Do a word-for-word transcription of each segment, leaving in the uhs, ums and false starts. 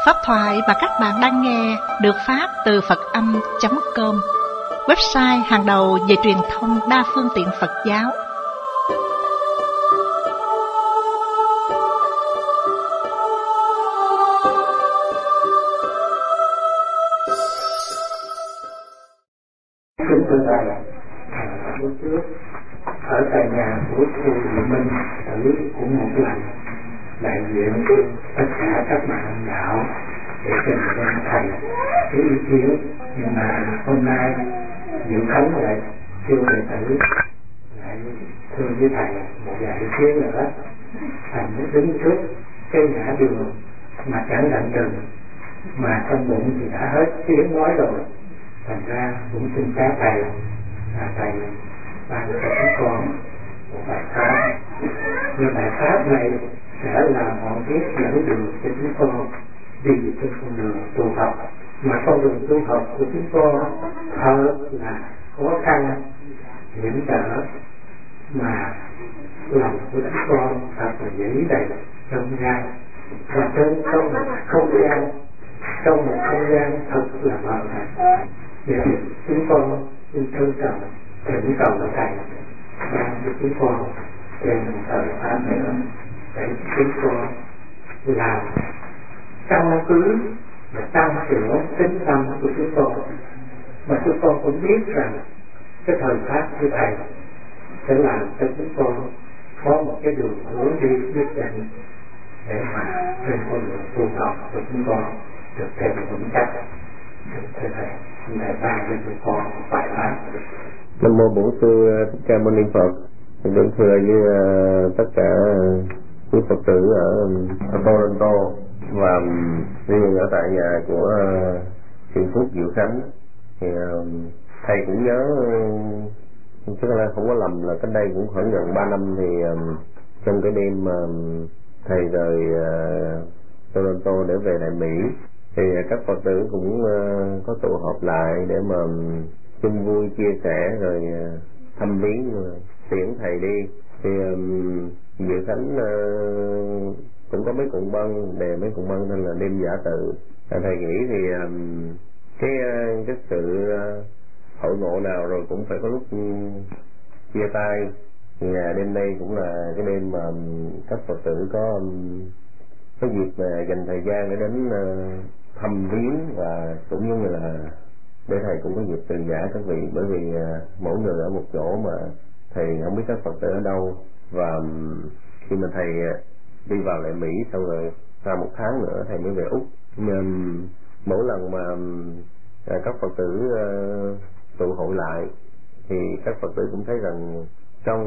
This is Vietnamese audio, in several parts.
Pháp thoại mà các bạn đang nghe được phát từ Phật âm chấm com, website hàng đầu về truyền thông đa phương tiện Phật giáo. Kính thưa Thầy, lúc trước ở tại nhà của cô Thị Minh tử cũng một lần đại diện tất cả các bạn đạo để trình lên Thầy cái ý kiến, nhưng mà hôm nay Diệu Khánh lại kêu đệ tử lại thưa với Thầy một vài ý kiến nữa. Thầy mới đứng trước cái ngã đường mà chẳng lạnh đừng mà trong bụng thì đã hết tiếng nói rồi. Thành ra cũng xin phép Thầy là Thầy ban cho chúng con một bài pháp. Nhưng bài pháp này sẽ là ngọn đuốc dẫn đường cho chúng con đi trên con đường tu học. Mà con đường tu học của chúng con thật là khó khăn, hiểm trở, mà lòng của chúng con thật là dễ đầy trong gian. Và trên trong một không gian, trong một không gian thật là mờ mịt. Vì chúng con xin trân trọng thỉnh cầu của Thầy ban cho chúng con trên một thời pháp nữa để chúng con làm căn cứ và tăng trưởng tính tâm của chúng con. Mà chúng con cũng biết rằng cái thời pháp của Thầy sẽ làm cho chúng con có một cái đường hướng đi nhất định để mà trên con đường tu học của chúng con được thêm vững chắc. Thưa Thầy, Thầy ban cho chúng con một bài pháp. Nam mô Bổn Sư Thích Ca Mâu Ni Phật. Kính thưa với uh, tất cả quý Phật tử ở, ở Toronto và riêng ở tại nhà của uh, Thiện Phúc Diệu Khánh, thì uh, Thầy cũng nhớ, uh, chắc là không có lầm là cách đây cũng khoảng gần ba năm thì uh, trong cái đêm uh, Thầy rời uh, Toronto để về lại Mỹ, thì uh, các Phật tử cũng uh, có tụ họp lại để mà um, chung vui chia sẻ rồi uh, thăm viếng rồi tiễn Thầy đi. Thì um, Diệu Khánh uh, cũng có mấy cuộn băng, đề mấy cuộn băng tên là đêm giả tự. À, Thầy nghĩ thì um, cái uh, cái sự uh, hội ngộ nào rồi cũng phải có lúc um, chia tay. Nhà đêm nay cũng là cái đêm mà um, các Phật tử có um, có dịp uh, dành thời gian để đến uh, thăm viếng, và cũng như là để Thầy cũng có dịp từ giả các vị, bởi vì uh, mỗi người ở một chỗ mà Thầy không biết các Phật tử ở đâu. Và um, khi mà Thầy uh, đi vào lại Mỹ xong rồi sau một tháng nữa Thầy mới về Úc, nhưng mỗi lần mà um, các Phật tử uh, tụ hội lại thì các Phật tử cũng thấy rằng trong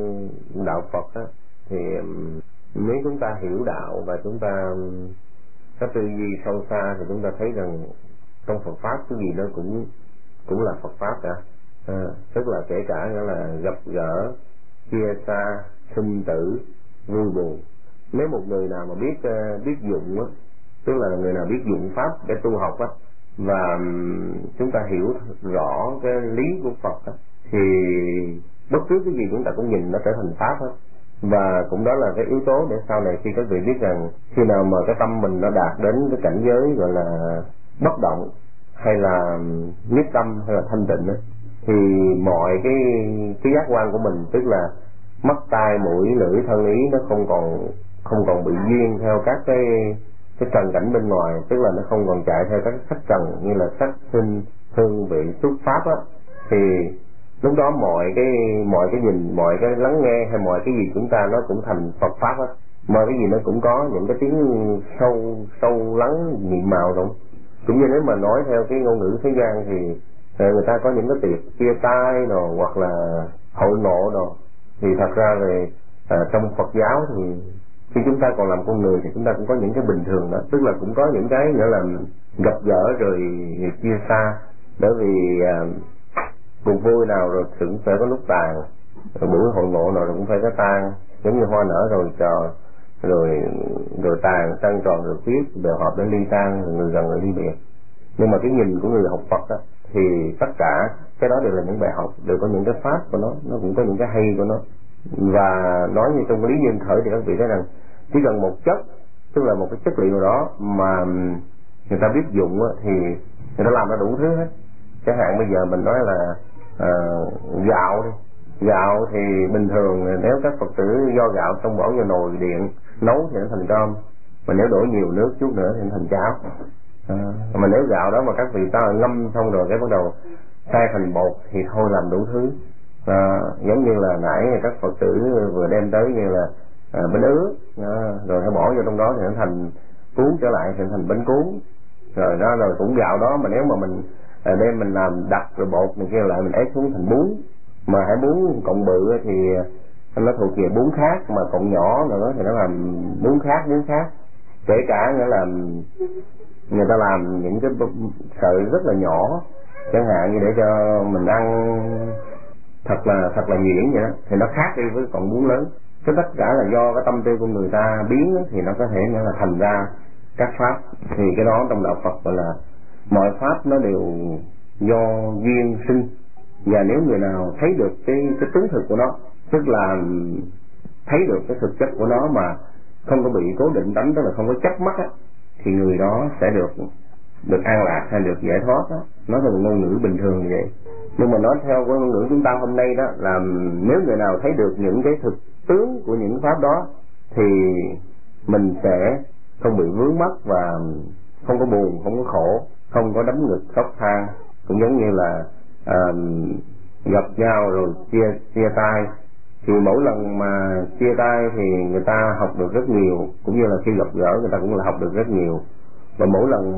đạo Phật á, thì um, nếu chúng ta hiểu đạo và chúng ta um, có tư duy sâu xa thì chúng ta thấy rằng trong Phật pháp cái gì nó cũng cũng là Phật pháp cả. À, tức là kể cả nghĩa là gặp gỡ, chia xa, sinh tử, vui buồn. Nếu một người nào mà biết uh, biết dụng á, tức là người nào biết dụng pháp để tu học á, và um, chúng ta hiểu rõ cái lý của Phật á, thì bất cứ cái gì chúng ta cũng nhìn nó trở thành pháp hết. Và cũng đó là cái yếu tố để sau này khi các vị biết rằng khi nào mà cái tâm mình nó đạt đến cái cảnh giới gọi là bất động hay là nhất tâm hay là thanh tịnh ấy, thì mọi cái cái giác quan của mình, tức là mắt tai mũi lưỡi thân ý, nó không còn không còn bị duyên theo các cái cái trần cảnh bên ngoài, tức là nó không còn chạy theo các sắc trần như là sắc sinh hương vị xúc pháp á, thì lúc đó mọi cái mọi cái nhìn, mọi cái lắng nghe hay mọi cái gì chúng ta nó cũng thành Phật pháp á. Mọi cái gì nó cũng có những cái tiếng sâu sâu lắng nhiệm màu rồi. Cũng như nếu mà nói theo cái ngôn ngữ thế gian thì người ta có những cái tiệc chia tay rồi hoặc là hội nộ rồi, thì thật ra thì à, trong Phật giáo thì khi chúng ta còn làm con người thì chúng ta cũng có những cái bình thường đó, tức là cũng có những cái nữa là gặp gỡ rồi chia xa, bởi vì à, cuộc vui nào rồi cũng phải có lúc tàn, rồi buổi hội ngộ nào rồi cũng phải có tan, giống như hoa nở rồi trò rồi rồi tàn trăng tròn rồi tuyết, đều họp đến ly tan, rồi người gần người ly biệt. Nhưng mà cái nhìn của người học Phật á, thì tất cả cái đó đều là những bài học, đều có những cái pháp của nó, nó cũng có những cái hay của nó. Và nói như trong lý duyên khởi thì các vị thấy rằng chỉ cần một chất tức là một cái chất liệu đó mà người ta biết dụng thì người ta làm ra đủ thứ hết. Chẳng hạn bây giờ mình nói là uh, gạo đi, gạo thì bình thường nếu các Phật tử do gạo xong bỏ vô nồi điện nấu thì nó thành cơm, mà nếu đổ nhiều nước chút nữa thì nó thành cháo. À, mà nếu gạo đó mà các vị ta ngâm xong rồi cái bắt đầu xay thành bột thì thôi làm đủ thứ. À, giống như là nãy các Phật tử vừa đem tới như là à, bánh ướt, à, rồi nó bỏ vô trong đó thì nó thành cuốn trở lại thì thành bánh cuốn. Rồi đó, rồi cũng gạo đó mà nếu mà mình à, đem mình làm đặc rồi bột này kia lại mình ép xuống thành bún, mà hãy bún cộng bự thì nó thuộc về bún khác, mà cộng nhỏ nữa thì nó làm bún khác bún khác. Kể cả nghĩa là người ta làm những cái sợi rất là nhỏ, chẳng hạn như để cho mình ăn thật là thật là nhuyễn vậy đó, thì nó khác đi với còn bún lớn. Cái tất cả là do cái tâm tư của người ta biến thì nó có thể nghĩa là thành ra các pháp. Thì cái đó trong đạo Phật gọi là mọi pháp nó đều do duyên sinh, và nếu người nào thấy được cái cái tướng thực của nó, tức là thấy được cái thực chất của nó mà không có bị cố định tánh, tức là không có chấp mắc á, thì người đó sẽ được được an lạc hay được giải thoát đó. Nói theo ngôn ngữ bình thường như vậy. Nhưng mà nói theo cái ngôn ngữ chúng ta hôm nay đó là nếu người nào thấy được những cái thực tướng của những pháp đó thì mình sẽ không bị vướng mắc và không có buồn, không có khổ, không có đấm ngực khóc than. Cũng giống như là à, gặp nhau rồi chia chia tay, thì mỗi lần mà chia tay thì người ta học được rất nhiều, cũng như là khi gặp gỡ người ta cũng là học được rất nhiều. Và mỗi lần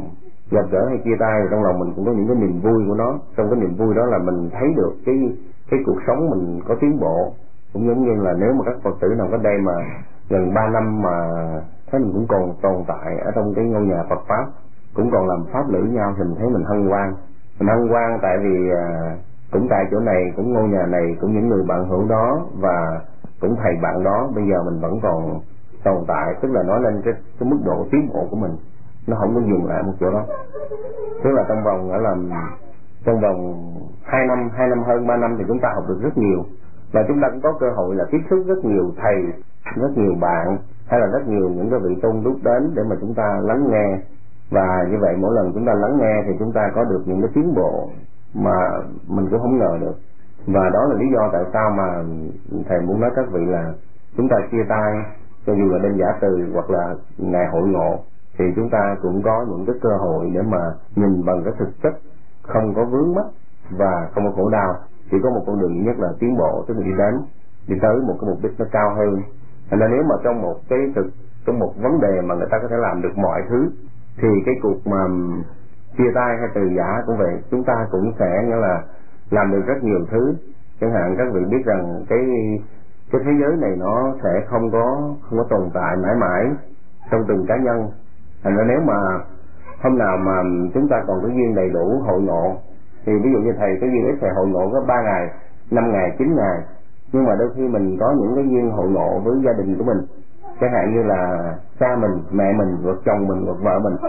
gặp gỡ hay chia tay thì trong lòng mình cũng có những cái niềm vui của nó. Trong cái niềm vui đó là mình thấy được cái cái cuộc sống mình có tiến bộ. Cũng giống như là nếu mà các Phật tử nào có đây mà gần ba năm mà thấy mình cũng còn tồn tại ở trong cái ngôi nhà Phật pháp, cũng còn làm pháp lữ nhau, thì mình thấy mình hân hoan. Mình hân hoan tại vì à, cũng tại chỗ này, cũng ngôi nhà này, cũng những người bạn hữu đó và cũng thầy bạn đó bây giờ mình vẫn còn tồn tại. Tức là nói lên cái, cái mức độ tiến bộ của mình, nó không có dừng lại một chỗ đó. Tức là trong vòng ở làm trong vòng hai năm, hai năm hơn ba năm thì chúng ta học được rất nhiều, và chúng ta cũng có cơ hội là tiếp xúc rất nhiều thầy, rất nhiều bạn, hay là rất nhiều những cái vị tôn đúc đến để mà chúng ta lắng nghe. Và như vậy mỗi lần chúng ta lắng nghe thì chúng ta có được những cái tiến bộ mà mình cũng không ngờ được. Và đó là lý do tại sao mà thầy muốn nói các vị là chúng ta chia tay, cho dù là đêm giả từ hoặc là ngày hội ngộ, thì chúng ta cũng có những cái cơ hội để mà nhìn bằng cái thực chất, không có vướng mắc và không có khổ đau. Chỉ có một con đường duy nhất là tiến bộ, tức là đi đến đi tới một cái mục đích nó cao hơn. Thành ra nếu mà trong một cái thực trong một vấn đề mà người ta có thể làm được mọi thứ, thì cái cuộc mà chia tay hay từ giả cũng vậy, chúng ta cũng sẽ nghĩa là làm được rất nhiều thứ. Chẳng hạn các vị biết rằng cái cái thế giới này nó sẽ không có không có tồn tại mãi mãi trong từng cá nhân. Thành ra nếu mà hôm nào mà chúng ta còn có duyên đầy đủ hội ngộ, thì ví dụ như thầy có duyên ít thầy hội ngộ có ba ngày, năm ngày, chín ngày, nhưng mà đôi khi mình có những cái duyên hội ngộ với gia đình của mình, chẳng hạn như là cha mình, mẹ mình, hoặc chồng mình, hoặc vợ mình,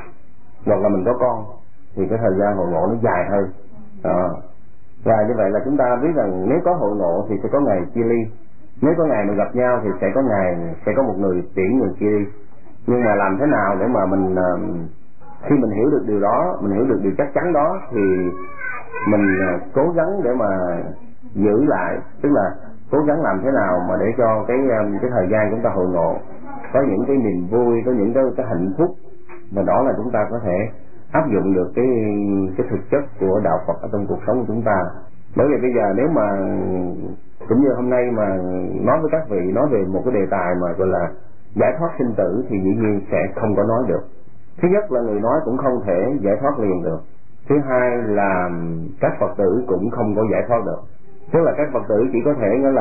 hoặc là mình có con, thì cái thời gian hội ngộ nó dài hơn. Đó. Và như vậy là chúng ta biết rằng nếu có hội ngộ thì sẽ có ngày chia ly, nếu có ngày mình gặp nhau thì sẽ có ngày sẽ có một người tiễn người chia ly. Nhưng mà làm thế nào để mà mình khi mình hiểu được điều đó, mình hiểu được điều chắc chắn đó, thì mình cố gắng để mà giữ lại, tức là cố gắng làm thế nào mà để cho cái cái thời gian chúng ta hội ngộ có những cái niềm vui, có những cái, cái hạnh phúc, và đó là chúng ta có thể áp dụng được cái cái thực chất của đạo Phật ở trong cuộc sống của chúng ta. Bởi vì bây giờ nếu mà cũng như hôm nay mà nói với các vị, nói về một cái đề tài mà gọi là giải thoát sinh tử, thì dĩ nhiên sẽ không có nói được. Thứ nhất là người nói cũng không thể giải thoát liền được. Thứ hai là các Phật tử cũng không có giải thoát được. Tức là các Phật tử chỉ có thể là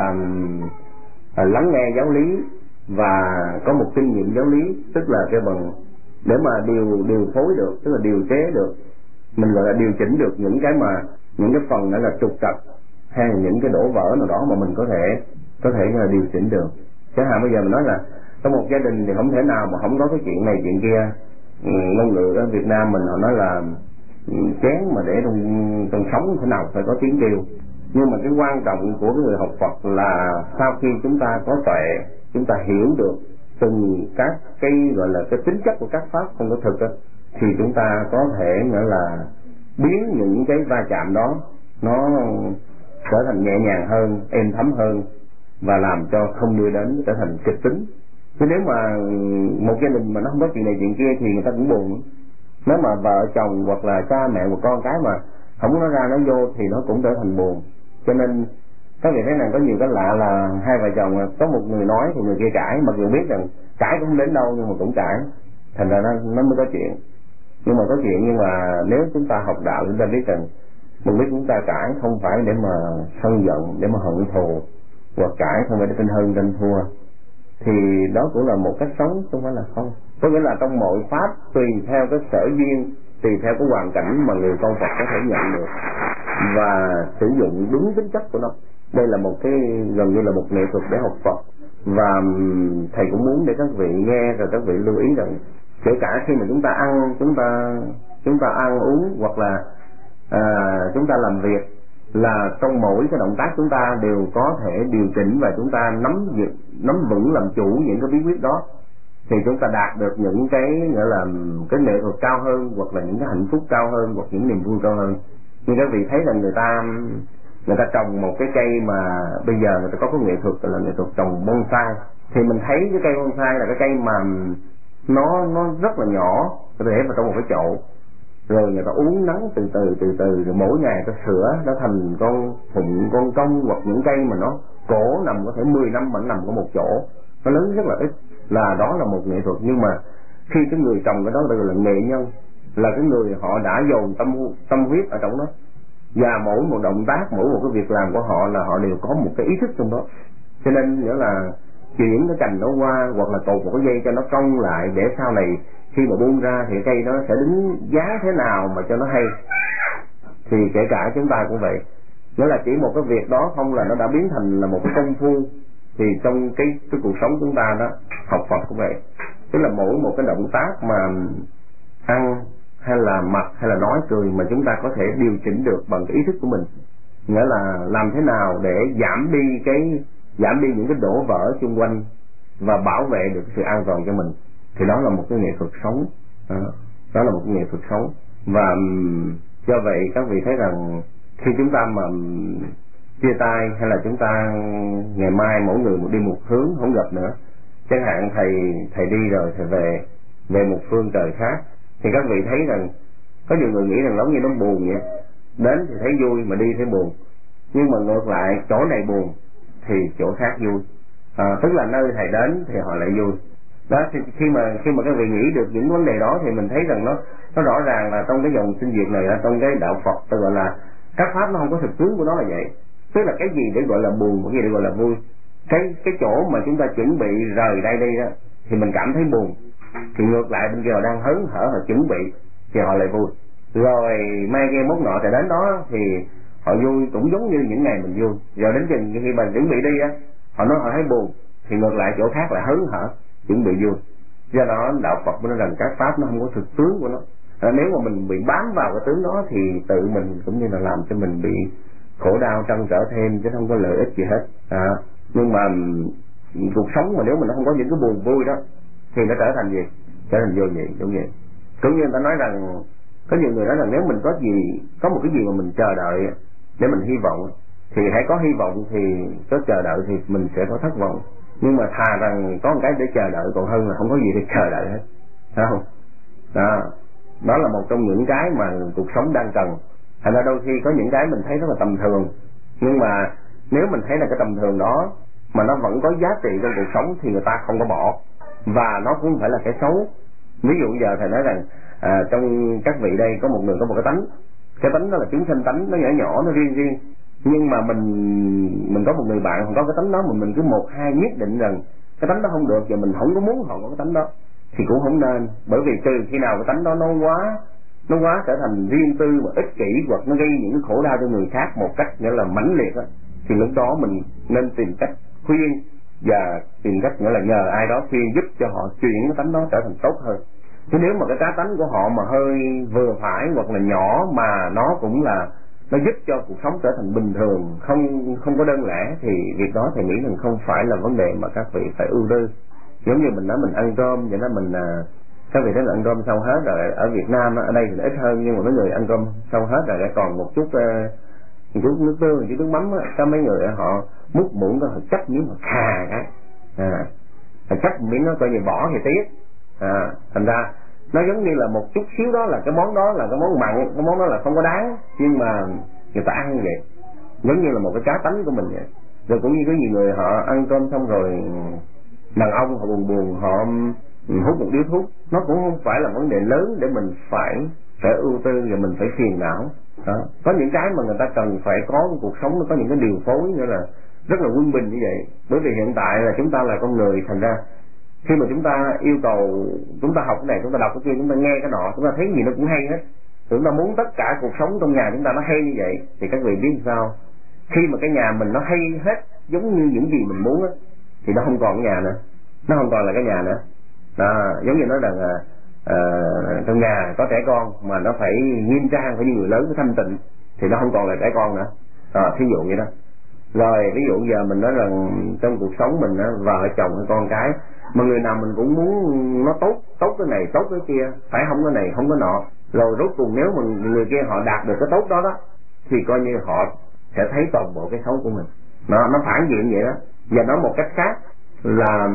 à, lắng nghe giáo lý và có một kinh nghiệm giáo lý, tức là cái bằng để mà điều điều phối được, tức là điều chế được, mình gọi là điều chỉnh được những cái mà những cái phần đó là trục trặc hay là những cái đổ vỡ nào đó mà mình có thể có thể là điều chỉnh được. Chẳng hạn bây giờ mình nói là trong một gia đình thì không thể nào mà không có cái chuyện này chuyện kia. Ngôn ngữ ở Việt Nam mình họ nói là chén mà để trong trong sống thế nào phải có tiếng kêu. Nhưng mà cái quan trọng của cái người học Phật là sau khi chúng ta có tuệ, chúng ta hiểu được từng các cái gọi là cái tính chất của các pháp không có thực đó, thì chúng ta có thể nghĩa là biến những cái va chạm đó nó trở thành nhẹ nhàng hơn, êm thấm hơn, và làm cho không đưa đến trở thành kịch tính. Chứ nếu mà một gia đình mà nó không có chuyện này chuyện kia thì người ta cũng buồn. Nếu mà vợ chồng hoặc là cha mẹ một con cái mà không có nó ra nó vô thì nó cũng trở thành buồn. Cho nên các vị thấy rằng có nhiều cái lạ là hai vợ chồng có một người nói thì người kia cãi, mặc dù biết rằng cãi cũng không đến đâu nhưng mà cũng cãi, thành ra nó, nó mới có chuyện. Nhưng mà có chuyện, nhưng mà nếu chúng ta học đạo chúng ta biết rằng mục đích chúng ta cãi không phải để mà sân giận, để mà hận thù, hoặc cãi không phải để tin hơn tin thua, thì đó cũng là một cách sống, không phải là không. Có nghĩa là trong mọi pháp tùy theo cái sở duyên, tùy theo cái hoàn cảnh mà người con Phật có thể nhận được và sử dụng đúng tính chất của nó. Đây là một cái gần như là một nghệ thuật để học Phật, và thầy cũng muốn để các vị nghe rồi các vị lưu ý rằng kể cả khi mà chúng ta ăn, chúng ta chúng ta ăn uống hoặc là à, chúng ta làm việc, là trong mỗi cái động tác chúng ta đều có thể điều chỉnh và chúng ta nắm nắm vững làm chủ những cái bí quyết đó, thì chúng ta đạt được những cái gọi là cái nghệ thuật cao hơn, hoặc là những cái hạnh phúc cao hơn, hoặc những niềm vui cao hơn. Như các vị thấy là người ta người ta trồng một cái cây mà bây giờ người ta có cái nghệ thuật là nghệ thuật trồng bonsai, thì mình thấy cái cây bonsai là cái cây mà nó nó rất là nhỏ, có thể vào trong một cái chậu, rồi người ta uống nắng từ từ từ từ, rồi mỗi ngày ta sửa nó thành con phụng, con công, hoặc những cây mà nó cổ nằm có thể mười năm vẫn nằm có một chỗ, nó lớn rất là ít, là đó là một nghệ thuật. Nhưng mà khi cái người trồng cái đó gọi là nghệ nhân, là cái người họ đã dồn tâm tâm huyết ở trong đó, và mỗi một động tác, mỗi một cái việc làm của họ là họ đều có một cái ý thức trong đó. Cho nên nghĩa là chuyển cái cành đó qua, hoặc là cột một cái dây cho nó cong lại, để sau này khi mà buông ra thì cây nó sẽ đứng giá thế nào mà cho nó hay. Thì kể cả chúng ta cũng vậy, nghĩa là chỉ một cái việc đó không là nó đã biến thành là một cái công phu. Thì trong cái cái cuộc sống chúng ta đó, học Phật cũng vậy, tức là mỗi một cái động tác mà ăn hay là mặc hay là nói cười mà chúng ta có thể điều chỉnh được bằng cái ý thức của mình, nghĩa là làm thế nào để giảm đi cái giảm đi những cái đổ vỡ xung quanh và bảo vệ được sự an toàn cho mình, thì đó là một cái nghệ thuật sống. Đó, đó là một cái nghệ thuật sống. Và do vậy các vị thấy rằng khi chúng ta mà chia tay, hay là chúng ta ngày mai mỗi người một đi một hướng không gặp nữa, chẳng hạn thầy thầy đi rồi thầy về về một phương trời khác, thì các vị thấy rằng có nhiều người nghĩ rằng giống như nó buồn vậy, đến thì thấy vui mà đi thấy buồn, nhưng mà ngược lại chỗ này buồn thì chỗ khác vui, à, tức là nơi thầy đến thì họ lại vui. Đó, thì khi mà khi mà các vị nghĩ được những vấn đề đó thì mình thấy rằng nó nó rõ ràng là trong cái dòng sinh diệt này, trong cái đạo Phật tôi gọi là các pháp nó không có thực tướng của nó là vậy. Tức là cái gì để gọi là buồn, cái gì để gọi là vui. Cái cái chỗ mà chúng ta chuẩn bị rời đây đi đó thì mình cảm thấy buồn, thì ngược lại bên kia họ đang hớn hở, họ chuẩn bị thì họ lại vui. Rồi mai kia mốt nọ thì đến đó thì họ vui cũng giống như những ngày mình vui. Rồi đến chừng khi mà chuẩn bị đi á, họ nói họ thấy buồn, thì ngược lại chỗ khác là hớn hở, chuẩn bị vui. Do đó đạo Phật mới nói rằng các pháp nó không có thực tướng của nó. À, nếu mà mình bị bám vào cái tướng đó thì tự mình cũng như là làm cho mình bị khổ đau trăn trở thêm, chứ không có lợi ích gì hết. À, nhưng mà cuộc sống mà nếu mà nó không có những cái buồn vui đó thì nó trở thành gì? Trở thành vô vị, đúng vậy. Cũng như người ta nói rằng, có nhiều người nói rằng nếu mình có gì, có một cái gì mà mình chờ đợi để mình hy vọng, thì hãy có hy vọng, thì có chờ đợi thì mình sẽ có thất vọng. Nhưng mà thà rằng có một cái để chờ đợi còn hơn là không có gì để chờ đợi hết, phải không? Đó, đó là một trong những cái mà cuộc sống đang cần. Thành ra đôi khi có những cái mình thấy rất là tầm thường, nhưng mà nếu mình thấy là cái tầm thường đó mà nó vẫn có giá trị trong cuộc sống thì người ta không có bỏ, và nó cũng không phải là cái xấu. Ví dụ giờ thầy nói rằng à, trong các vị đây có một người có một cái tánh, cái tánh đó là chúng sinh tánh, nó nhỏ nhỏ, nó riêng riêng. Nhưng mà mình mình có một người bạn không có cái tánh đó, mà mình cứ một hai nhất định rằng cái tánh đó không được, và mình không có muốn họ có cái tánh đó, thì cũng không nên. Bởi vì trừ khi nào cái tánh đó nó quá nó quá trở thành riêng tư và ích kỷ, hoặc nó gây những cái khổ đau cho người khác một cách nghĩa là mãnh liệt đó, thì lúc đó mình nên tìm cách khuyên và tìm cách nghĩa là nhờ ai đó khuyên giúp cho họ chuyển cái tánh đó trở thành tốt hơn. Chứ nếu mà cái cá tánh của họ mà hơi vừa phải hoặc là nhỏ mà nó cũng là nó giúp cho cuộc sống trở thành bình thường, không không có đơn lẻ, thì việc đó thầy nghĩ rằng không phải là vấn đề mà các vị phải ưu tư. Giống như mình nói mình ăn cơm vậy đó, mình à, các vị thấy là ăn cơm xong hết rồi. Ở Việt Nam ở đây thì ít hơn, nhưng mà mấy người ăn cơm xong hết rồi lại còn một chút uh, một chút nước tương, một chút nước mắm á, có mấy người họ múc muỗng đó họ chắc miếng họ khà cái, à, họ chắc miếng nó coi như bỏ thì tiếc, à, thành ra nó giống như là một chút xíu đó là cái món đó là cái món mặn, cái món đó là không có đáng, nhưng mà người ta ăn như vậy, giống như là một cái cá tánh của mình vậy. Rồi cũng như có nhiều người họ ăn cơm xong rồi đàn ông họ buồn buồn họ hút một điếu thuốc, nó cũng không phải là vấn đề lớn để mình phải phải ưu tư và mình phải phiền não. Đó. Có những cái mà người ta cần phải có một cuộc sống, nó có những cái điều phối nữa là rất là quân bình như vậy. Bởi vì hiện tại là chúng ta là con người, thành ra khi mà chúng ta yêu cầu chúng ta học cái này, chúng ta đọc cái kia, chúng ta nghe cái nọ, chúng ta thấy gì nó cũng hay hết, chúng ta muốn tất cả cuộc sống trong nhà chúng ta nó hay như vậy, thì các vị biết sao? Khi mà cái nhà mình nó hay hết giống như những gì mình muốn á, thì nó không còn cái nhà nữa, nó không còn là cái nhà nữa. Đó, giống như nói rằng à, à, trong nhà có trẻ con mà nó phải nghiêm trang, phải như người lớn, phải thanh tịnh, thì nó không còn là trẻ con nữa. À, thí dụ vậy đó. Rồi ví dụ giờ mình nói rằng trong cuộc sống mình á, vợ chồng hay con cái, mà người nào mình cũng muốn nó tốt, tốt cái này, tốt cái kia, phải không cái này, không cái nọ. Rồi rốt cùng nếu mà người kia họ đạt được cái tốt đó đó, thì coi như họ sẽ thấy toàn bộ cái xấu của mình. Nó nó phản diện vậy đó. Và nói một cách khác là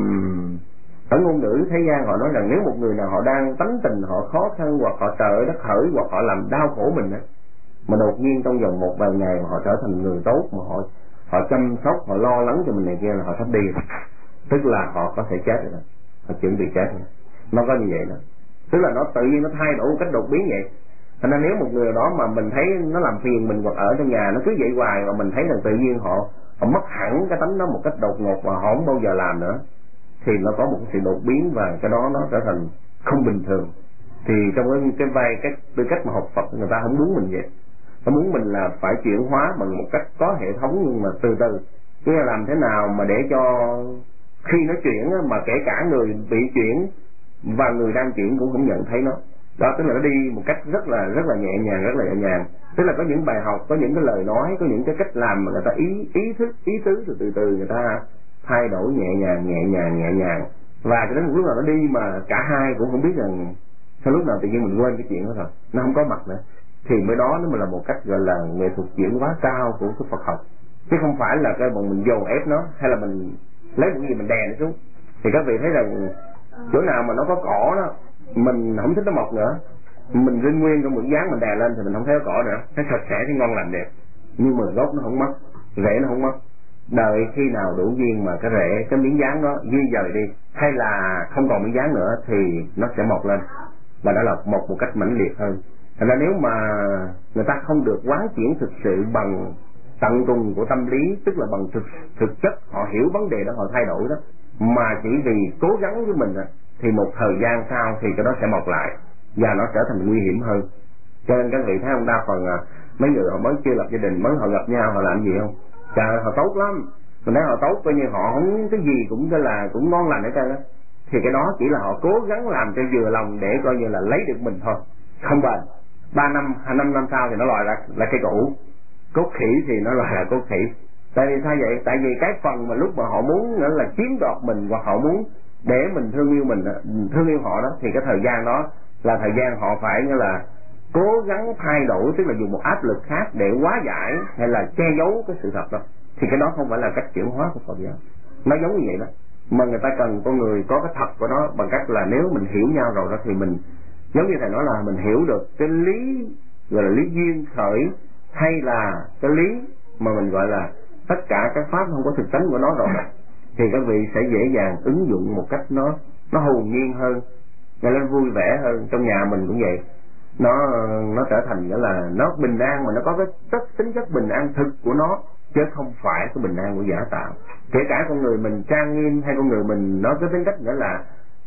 ở ngôn ngữ thế gian họ nói rằng nếu một người nào họ đang tánh tình họ khó khăn, hoặc họ trời đất hỡi, hoặc họ làm đau khổ mình á, mà đột nhiên trong vòng một vài ngày mà họ trở thành người tốt, mà họ họ chăm sóc, họ lo lắng cho mình này kia, là họ sắp đi, tức là họ có thể chết rồi đó, họ chuẩn bị chết rồi. Nó có như vậy đó, tức là nó tự nhiên nó thay đổi một cách đột biến vậy. Thành ra nếu một người đó mà mình thấy nó làm phiền mình, hoặc ở trong nhà nó cứ vậy hoài, mà mình thấy rằng tự nhiên họ họ mất hẳn cái tánh đó một cách đột ngột và họ không bao giờ làm nữa, thì nó có một sự đột biến, và cái đó nó trở thành không bình thường. Thì trong cái, cái vai cái tư cách mà học Phật, người ta không muốn mình vậy, nó muốn mình là phải chuyển hóa bằng một cách có hệ thống, nhưng mà từ từ. Chứ là làm thế nào mà để cho khi nó chuyển mà kể cả người bị chuyển và người đang chuyển cũng không nhận thấy nó. Đó, tức là nó đi một cách rất là rất là nhẹ nhàng, rất là nhẹ nhàng. Tức là có những bài học, có những cái lời nói, có những cái cách làm mà người ta ý ý thức, ý tứ từ từ từ người ta thay đổi nhẹ nhàng, nhẹ nhàng, nhẹ nhàng. Và cho đến một lúc nào nó đi mà cả hai cũng không biết rằng sau lúc nào tự nhiên mình quên cái chuyện đó rồi, nó không có mặt nữa, thì mới đó nó mới là một cách gọi là nghệ thuật chuyển hóa cao của cái Phật học. Chứ không phải là cái bọn mình dồn ép nó, hay là mình lấy một cái gì mình đè nó xuống. Thì các vị thấy rằng chỗ nào mà nó có cỏ đó, mình không thích nó mọc nữa, mình rinh nguyên trong một dáng mình đè lên thì mình không thấy có cỏ nữa, nó sạch sẽ thì ngon lành đẹp, nhưng mà gốc nó không mất, rễ nó không mất. Đợi khi nào đủ duyên mà cái rễ, cái miếng dáng đó di dời đi, hay là không còn miếng dáng nữa, thì nó sẽ mọc lên, và đó là một một cách mãnh liệt hơn. Thành ra nếu mà người ta không được quán chuyển thực sự bằng tận cùng của tâm lý, tức là bằng thực thực chất họ hiểu vấn đề đó, họ thay đổi đó, mà chỉ vì cố gắng với mình, thì một thời gian sau thì cái đó sẽ mọc lại và nó trở thành nguy hiểm hơn. Cho nên các vị thấy không, đa phần mấy người họ mới chưa lập gia đình, mới họ gặp nhau họ làm gì không? Trời, họ tốt lắm, mình thấy họ tốt, coi như họ không cái gì cũng cái là cũng ngon lành hết trơn á. Thì cái đó chỉ là họ cố gắng làm cho vừa lòng để coi như là lấy được mình thôi, không bền. Ba năm, hai năm năm sau thì nó lòi ra là cây cũ, cốt khỉ thì nó lòi là cốt khỉ. Tại vì sao vậy? Tại vì cái phần mà lúc mà họ muốn nữa là chiếm đoạt mình, hoặc họ muốn để mình thương yêu mình, thương yêu họ đó, thì cái thời gian đó là thời gian họ phải như là cố gắng thay đổi, tức là dùng một áp lực khác để hóa giải hay là che giấu cái sự thật đó. Thì cái đó không phải là cách chuyển hóa của Phật giáo. Nó giống như vậy đó. Mà người ta cần con người có cái thật của nó bằng cách là nếu mình hiểu nhau rồi đó, thì mình giống như thầy nói là mình hiểu được cái lý gọi là lý duyên khởi, hay là cái lý mà mình gọi là tất cả các pháp không có thực tánh của nó rồi, thì các vị sẽ dễ dàng ứng dụng một cách nó nó hồn nhiên hơn, nó lên vui vẻ hơn. Trong nhà mình cũng vậy, nó nó trở thành nghĩa là nó bình an, mà nó có cái tất tính chất bình an thực của nó, chứ không phải cái bình an của giả tạo. Kể cả con người mình trang nghiêm, hay con người mình nó có tính cách nghĩa là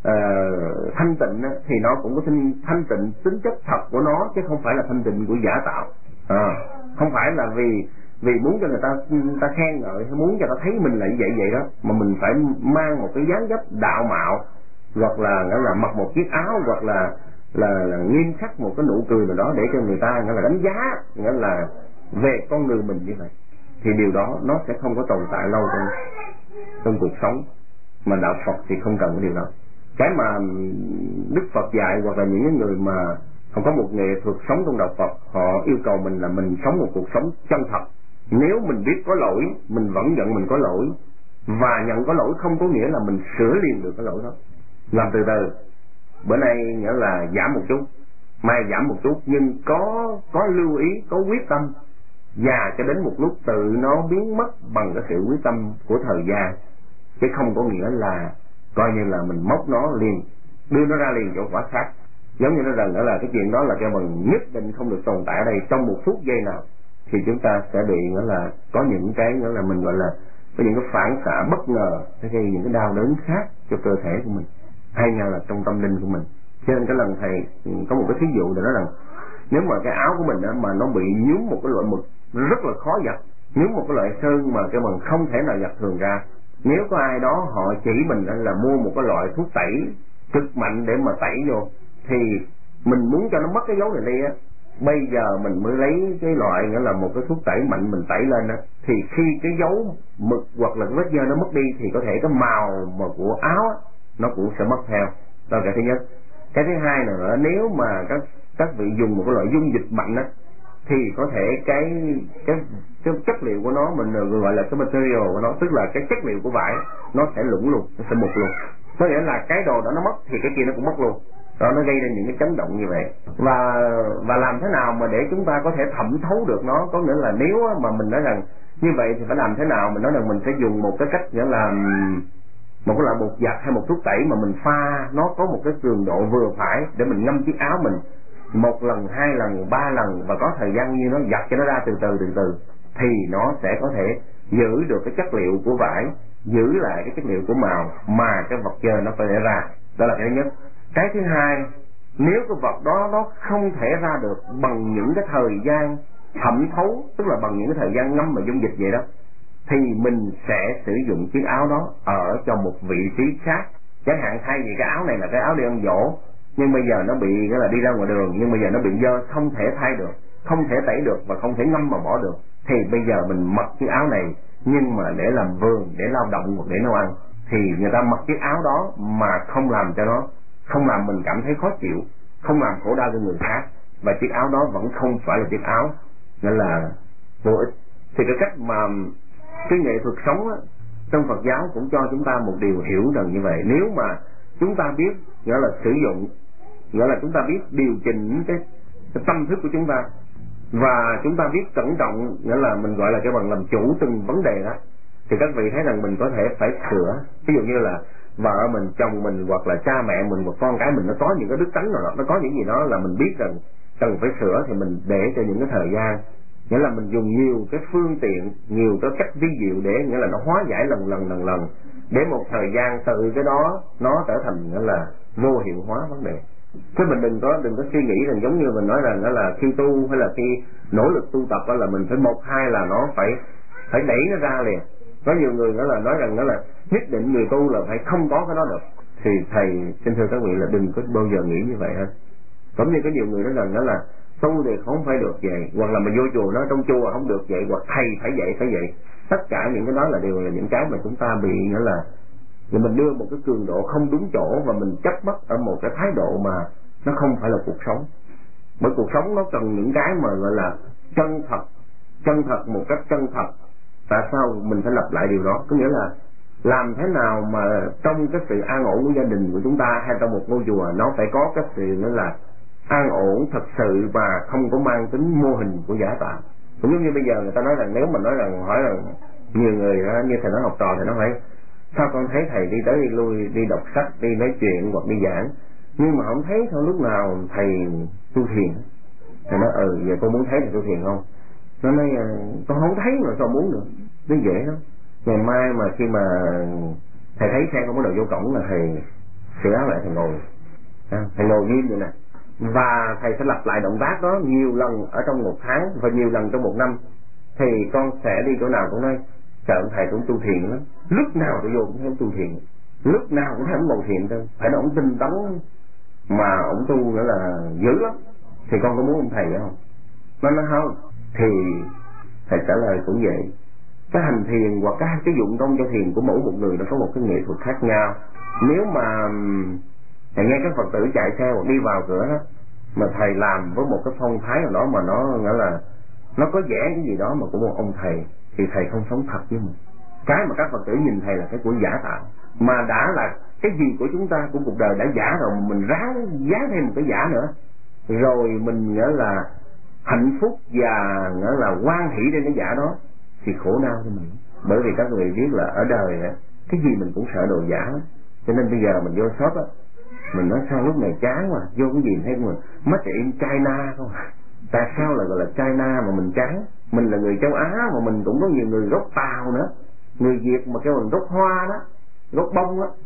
uh, thanh tịnh, thì nó cũng có thanh, thanh tịnh tính chất thật của nó, chứ không phải là thanh tịnh của giả tạo. À, không phải là vì vì muốn cho người ta người ta khen ngợi, hay muốn cho người ta thấy mình là như vậy vậy đó, mà mình phải mang một cái dáng dấp đạo mạo, hoặc là nghĩa là mặc một chiếc áo, hoặc là là, là nghiêm khắc một cái nụ cười nào đó, để cho người ta nghĩa là đánh giá nghĩa là về con người mình như vậy. Thì điều đó nó sẽ không có tồn tại lâu trong trong cuộc sống. mà đạo Phật thì không cần cái điều đó. Cái mà Đức Phật dạy hoặc là những cái người mà không có một nghệ thuật sống trong đạo Phật, họ yêu cầu mình là mình sống một cuộc sống chân thật. Nếu mình biết có lỗi, mình vẫn nhận mình có lỗi, và nhận có lỗi không có nghĩa là mình sửa liền được cái lỗi đó. Làm từ từ, bữa nay nghĩa là giảm một chút, mai giảm một chút, nhưng có có lưu ý, có quyết tâm, và cho đến một lúc tự nó biến mất bằng cái sự quyết tâm của thời gian, chứ không có nghĩa là coi như là mình móc nó liền, đưa nó ra liền chỗ quả xác. Giống như nó rằng đó là cái chuyện đó là cái bằng nhất định không được tồn tại ở đây trong một phút giây nào, thì chúng ta sẽ bị nghĩa là có những cái nghĩa là mình gọi là có những cái phản xạ bất ngờ sẽ gây những cái đau đớn khác cho cơ thể của mình, hay là trong tâm linh của mình. Cho nên cái lần thầy có một cái thí dụ để nói rằng nếu mà cái áo của mình đó, mà nó bị nhúm một cái loại mực rất là khó giặt, nhúm một cái loại sơn mà cái bằng không thể nào giặt thường ra, nếu có ai đó họ chỉ mình là mua một cái loại thuốc tẩy cực mạnh để mà tẩy vô, thì mình muốn cho nó mất cái dấu này đi á, bây giờ mình mới lấy cái loại nghĩa là một cái thuốc tẩy mạnh mình tẩy lên á, thì khi cái dấu mực hoặc là cái vết dơ nó mất đi thì có thể cái màu mà của áo á, nó cũng sẽ mất theo. Đó là cái thứ nhất. Cái thứ hai nữa, nếu mà các các vị dùng một cái loại dung dịch mạnh á, thì có thể cái cái cái chất liệu của nó mình gọi là cái material của nó, tức là cái chất liệu của vải nó sẽ lủng luôn, nó sẽ mục luôn. Có nghĩa là cái đồ đó nó mất thì cái kia nó cũng mất luôn. Đó, nó gây ra những cái chấn động như vậy. Và và làm thế nào mà để chúng ta có thể thẩm thấu được nó, có nghĩa là nếu mà mình nói rằng như vậy thì phải làm thế nào, mình nói rằng mình sẽ dùng một cái cách nghĩa là một cái loại bột giặt hay một thuốc tẩy mà mình pha nó có một cái cường độ vừa phải để mình ngâm chiếc áo mình một lần, hai lần, ba lần, và có thời gian như nó giặt cho nó ra từ từ từ từ, thì nó sẽ có thể giữ được cái chất liệu của vải, giữ lại cái chất liệu của màu mà cái vật chơi nó có thể ra. Đó là cái thứ nhất. Cái thứ hai, nếu cái vật đó nó không thể ra được bằng những cái thời gian thẩm thấu, tức là bằng những cái thời gian ngâm mà dung dịch vậy đó, thì mình sẽ sử dụng chiếc áo đó ở trong một vị trí khác. Chẳng hạn thay vì cái áo này là cái áo đi ăn dỗ, nhưng bây giờ nó bị nghĩa là đi ra ngoài đường, nhưng bây giờ nó bị dơ, không thể thay được, không thể tẩy được và không thể ngâm mà bỏ được, thì bây giờ mình mặc chiếc áo này nhưng mà để làm vườn, để lao động hoặc để nấu ăn, thì người ta mặc chiếc áo đó mà không làm cho nó, không làm mình cảm thấy khó chịu, không làm khổ đau cho người khác, và chiếc áo đó vẫn không phải là chiếc áo, nên là vô ích. Thì cái cách mà cái nghệ thuật sống á, trong Phật giáo cũng cho chúng ta một điều hiểu rằng như vậy. Nếu mà chúng ta biết nghĩa là sử dụng, nghĩa là chúng ta biết điều chỉnh cái, cái tâm thức của chúng ta, và chúng ta biết cẩn trọng, nghĩa là mình gọi là cái bằng làm chủ từng vấn đề đó, thì các vị thấy rằng mình có thể phải sửa. Ví dụ như là vợ mình, chồng mình, hoặc là cha mẹ mình, hoặc con cái mình, nó có những cái đức tánh nào đó, nó có những gì đó là mình biết rằng cần phải sửa, thì mình để cho những cái thời gian, nghĩa là mình dùng nhiều cái phương tiện, nhiều cái cách vi diệu để nghĩa là nó hóa giải lần lần lần lần, để một thời gian từ cái đó nó trở thành nghĩa là vô hiệu hóa vấn đề. Chứ mình đừng có đừng có suy nghĩ rằng giống như mình nói rằng đó là khi tu hay là khi nỗ lực tu tập đó là mình phải một hai là nó phải phải đẩy nó ra liền. Có nhiều người đó là nói rằng đó là nhất định người tu là phải không có cái đó được, thì thầy xin thưa các vị là đừng có bao giờ nghĩ như vậy hết. Giống như có nhiều người nói rằng đó là tu thì không phải được vậy, hoặc là mình vô chùa nó trong chùa không được vậy, hoặc thầy phải vậy phải vậy. Tất cả những cái đó là đều là những cái mà chúng ta bị nghĩa là thì mình đưa một cái cường độ không đúng chỗ, và mình chấp mất ở một cái thái độ mà nó không phải là cuộc sống. Bởi cuộc sống nó cần những cái mà gọi là chân thật, chân thật một cách chân thật. Tại sao mình phải lặp lại điều đó? Có nghĩa là làm thế nào mà trong cái sự an ổn của gia đình của chúng ta hay trong một ngôi chùa nó phải có cái sự nữa là an ổn thật sự và không có mang tính mô hình của giả tạo. Cũng giống như bây giờ người ta nói rằng, nếu mà nói rằng hỏi rằng nhiều người đó, như thầy nói học trò thì nó phải sao con thấy thầy đi tới đi lui, đi đọc sách, đi nói chuyện hoặc đi giảng, nhưng mà không thấy sao lúc nào thầy tu thiền. Thầy nói ừ giờ con muốn thấy thầy tu thiền không? Nó nói con không thấy mà sao muốn được. Nó dễ lắm. Ngày mai mà khi mà thầy thấy xe không có đầu vô cổng là thầy sửa áo lại, thầy ngồi à, thầy ngồi nghiêm vậy nè, và thầy sẽ lặp lại động tác đó nhiều lần ở trong một tháng và nhiều lần trong một năm, thì con sẽ đi chỗ nào cũng nói sợ thầy cũng tu thiền lắm, lúc nào tôi vô cũng thấy tu thiền, lúc nào cũng thấy ông ngồi thiền thôi, phải nói ông tinh tấn mà ông tu nữa là dữ lắm, thì con có muốn ông thầy không? Nó nói không, thì thầy trả lời cũng vậy, cái hành thiền hoặc cái cái dụng công cho thiền của mỗi một người nó có một cái nghệ thuật khác nhau. Nếu mà thầy nghe các Phật tử chạy xe hoặc đi vào cửa đó, mà thầy làm với một cái phong thái nào đó mà nó nghĩa là nó có vẻ cái gì đó mà của một ông thầy, thì thầy không sống thật với mình. Cái mà các Phật tử nhìn thầy là cái của giả tạo, mà đã là cái gì của chúng ta của cuộc đời đã giả rồi, mình ráng dán thêm một cái giả nữa, rồi mình nghĩa là hạnh phúc và nghĩa là hoan hỷ trên cái giả đó thì khổ đau cho mình. Bởi vì các người biết là ở đời á, cái gì mình cũng sợ đồ giả, cho nên bây giờ mình vô shop á, mình nói sao lúc này chán mà vô cái gì thấy mình mất in China không. Tại sao là gọi là China mà mình chán? Mình là người châu Á mà mình cũng có nhiều người gốc Tàu nữa, người Việt mà kêu mình gốc hoa đó, gốc bông đó,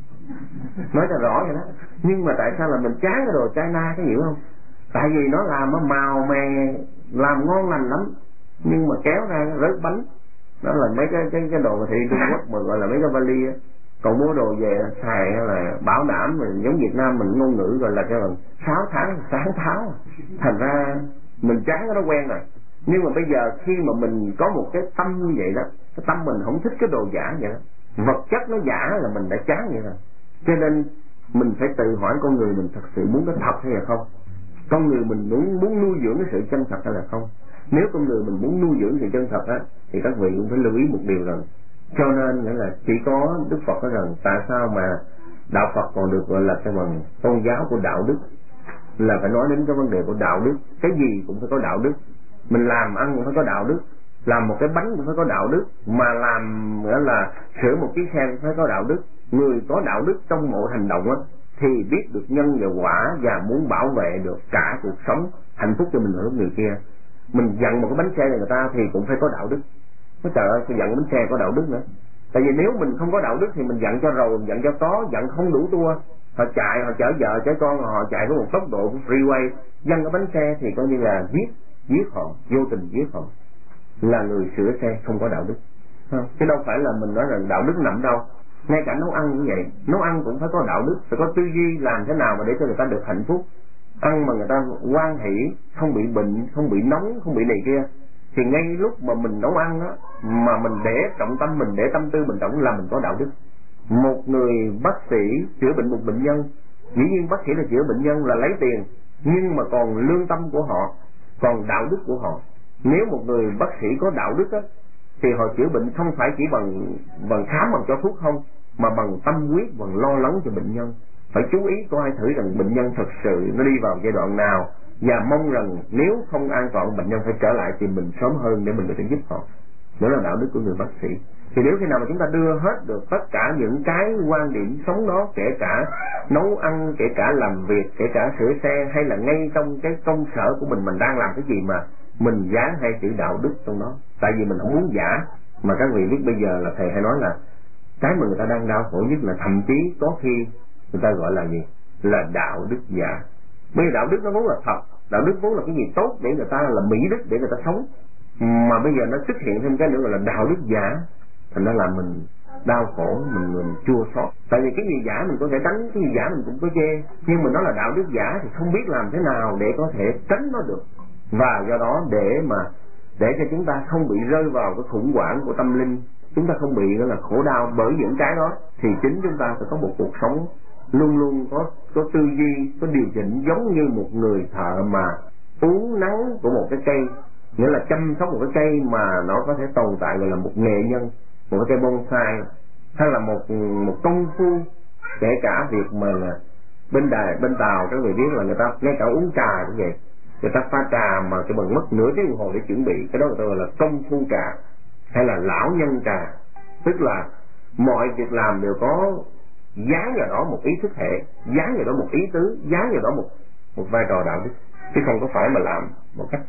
nói cho rõ vậy đó. Nhưng mà tại sao là mình chán cái đồ China, cái hiểu không? Tại vì nó làm nó màu mè, làm ngon lành lắm, nhưng mà kéo ra rớt bánh. Đó là mấy cái cái cái đồ mà thị Trung Quốc mà gọi là mấy cái vali á. Còn mua đồ về xài là bảo đảm, mình giống Việt Nam mình ngôn ngữ gọi là cái là sáu tháng sáng tháo. Thành ra mình chán cái đó quen rồi. Nhưng mà bây giờ khi mà mình có một cái tâm như vậy đó, cái tâm mình không thích cái đồ giả vậy đó, vật chất nó giả là mình đã chán vậy rồi. Cho nên mình phải tự hỏi con người mình thật sự muốn cái thật hay là không, con người mình muốn muốn nuôi dưỡng cái sự chân thật hay là không. Nếu con người mình muốn nuôi dưỡng sự chân thật á, thì các vị cũng phải lưu ý một điều rằng, cho nên nghĩa là chỉ có Đức Phật nói rằng tại sao mà đạo Phật còn được gọi là cái bằng tôn giáo của đạo đức, là phải nói đến cái vấn đề của đạo đức. Cái gì cũng phải có đạo đức, mình làm ăn cũng phải có đạo đức, làm một cái bánh cũng phải có đạo đức, mà làm nghĩa là sửa một chiếc xe cũng phải có đạo đức. Người có đạo đức trong mọi hành động á, thì biết được nhân và quả và muốn bảo vệ được cả cuộc sống hạnh phúc cho mình và lúc người kia. Mình dặn một cái bánh xe này người ta thì cũng phải có đạo đức. Nói trời ơi, tôi dặn bánh xe có đạo đức nữa. Tại vì nếu mình không có đạo đức thì mình dặn cho rầu, mình dặn cho có, dặn không đủ tua. Họ chạy, họ chở vợ, chở con, họ chạy với một tốc độ của freeway, dăng cái bánh xe thì coi như là giết, giết họ, vô tình giết họ. Là người sửa xe không có đạo đức. Không? Chứ đâu phải là mình nói rằng đạo đức nằm đâu. Ngay cả nấu ăn cũng vậy, nấu ăn cũng phải có đạo đức, phải có tư duy làm thế nào mà để cho người ta được hạnh phúc. Ăn mà người ta hoan hỷ, không bị bệnh, không bị nóng, không bị này kia, thì ngay lúc mà mình nấu ăn á, mà mình để trọng tâm, mình để tâm tư mình trọng là mình có đạo đức. Một người bác sĩ chữa bệnh một bệnh nhân, dĩ nhiên bác sĩ là chữa bệnh nhân là lấy tiền, nhưng mà còn lương tâm của họ, còn đạo đức của họ. Nếu một người bác sĩ có đạo đức á, thì họ chữa bệnh không phải chỉ bằng bằng khám, bằng cho thuốc không, mà bằng tâm huyết, bằng lo lắng cho bệnh nhân. Phải chú ý coi thử rằng bệnh nhân thật sự nó đi vào giai đoạn nào, và mong rằng nếu không an toàn bệnh nhân phải trở lại thì mình sớm hơn để mình có thể giúp họ. Đó là đạo đức của người bác sĩ. Thì nếu khi nào mà chúng ta đưa hết được tất cả những cái quan điểm sống đó, kể cả nấu ăn, kể cả làm việc, kể cả sửa xe, hay là ngay trong cái công sở của mình mình đang làm cái gì mà mình dán hay chữ đạo đức trong đó. Tại vì mình không muốn giả. Mà các vị biết bây giờ là thầy hay nói là cái mà người ta đang đau khổ nhất là thậm chí có khi người ta gọi là gì? Là đạo đức giả. Bởi vì đạo đức nó vốn là thật, đạo đức vốn là cái gì tốt để người ta là mỹ đức để người ta sống, mà bây giờ nó xuất hiện thêm cái nữa gọi là đạo đức giả, thành ra là mình đau khổ, mình mình chua xót. Tại vì cái gì giả mình có thể đánh, cái gì giả mình cũng có chê, nhưng mà nó là đạo đức giả thì không biết làm thế nào để có thể tránh nó được. Và do đó để mà để cho chúng ta không bị rơi vào cái khủng hoảng của tâm linh, chúng ta không bị đó là khổ đau bởi những cái đó, thì chính chúng ta phải có một cuộc sống luôn luôn có có tư duy, có điều chỉnh, giống như một người thợ mà uống nắng của một cái cây, nghĩa là chăm sóc một cái cây mà nó có thể tồn tại, gọi là một nghệ nhân, một cái cây bonsai, hay là một một công phu. Kể cả việc mà là bên đài bên Tàu các người biết là người ta ngay cả uống trà cũng vậy, người ta pha trà mà cái bằng mất nửa tiếng đồng hồ để chuẩn bị, cái đó người ta gọi là công phu trà hay là lão nhân trà. Tức là mọi việc làm đều có dán vào đó một ý thức hệ, dán vào đó một ý tứ, dán vào đó một một vai trò đạo đức, chứ không có phải mà làm một cách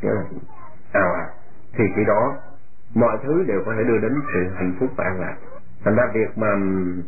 ào ạt. Thì khi đó mọi thứ đều có thể đưa đến sự hạnh phúc và an lạc. Thành ra việc mà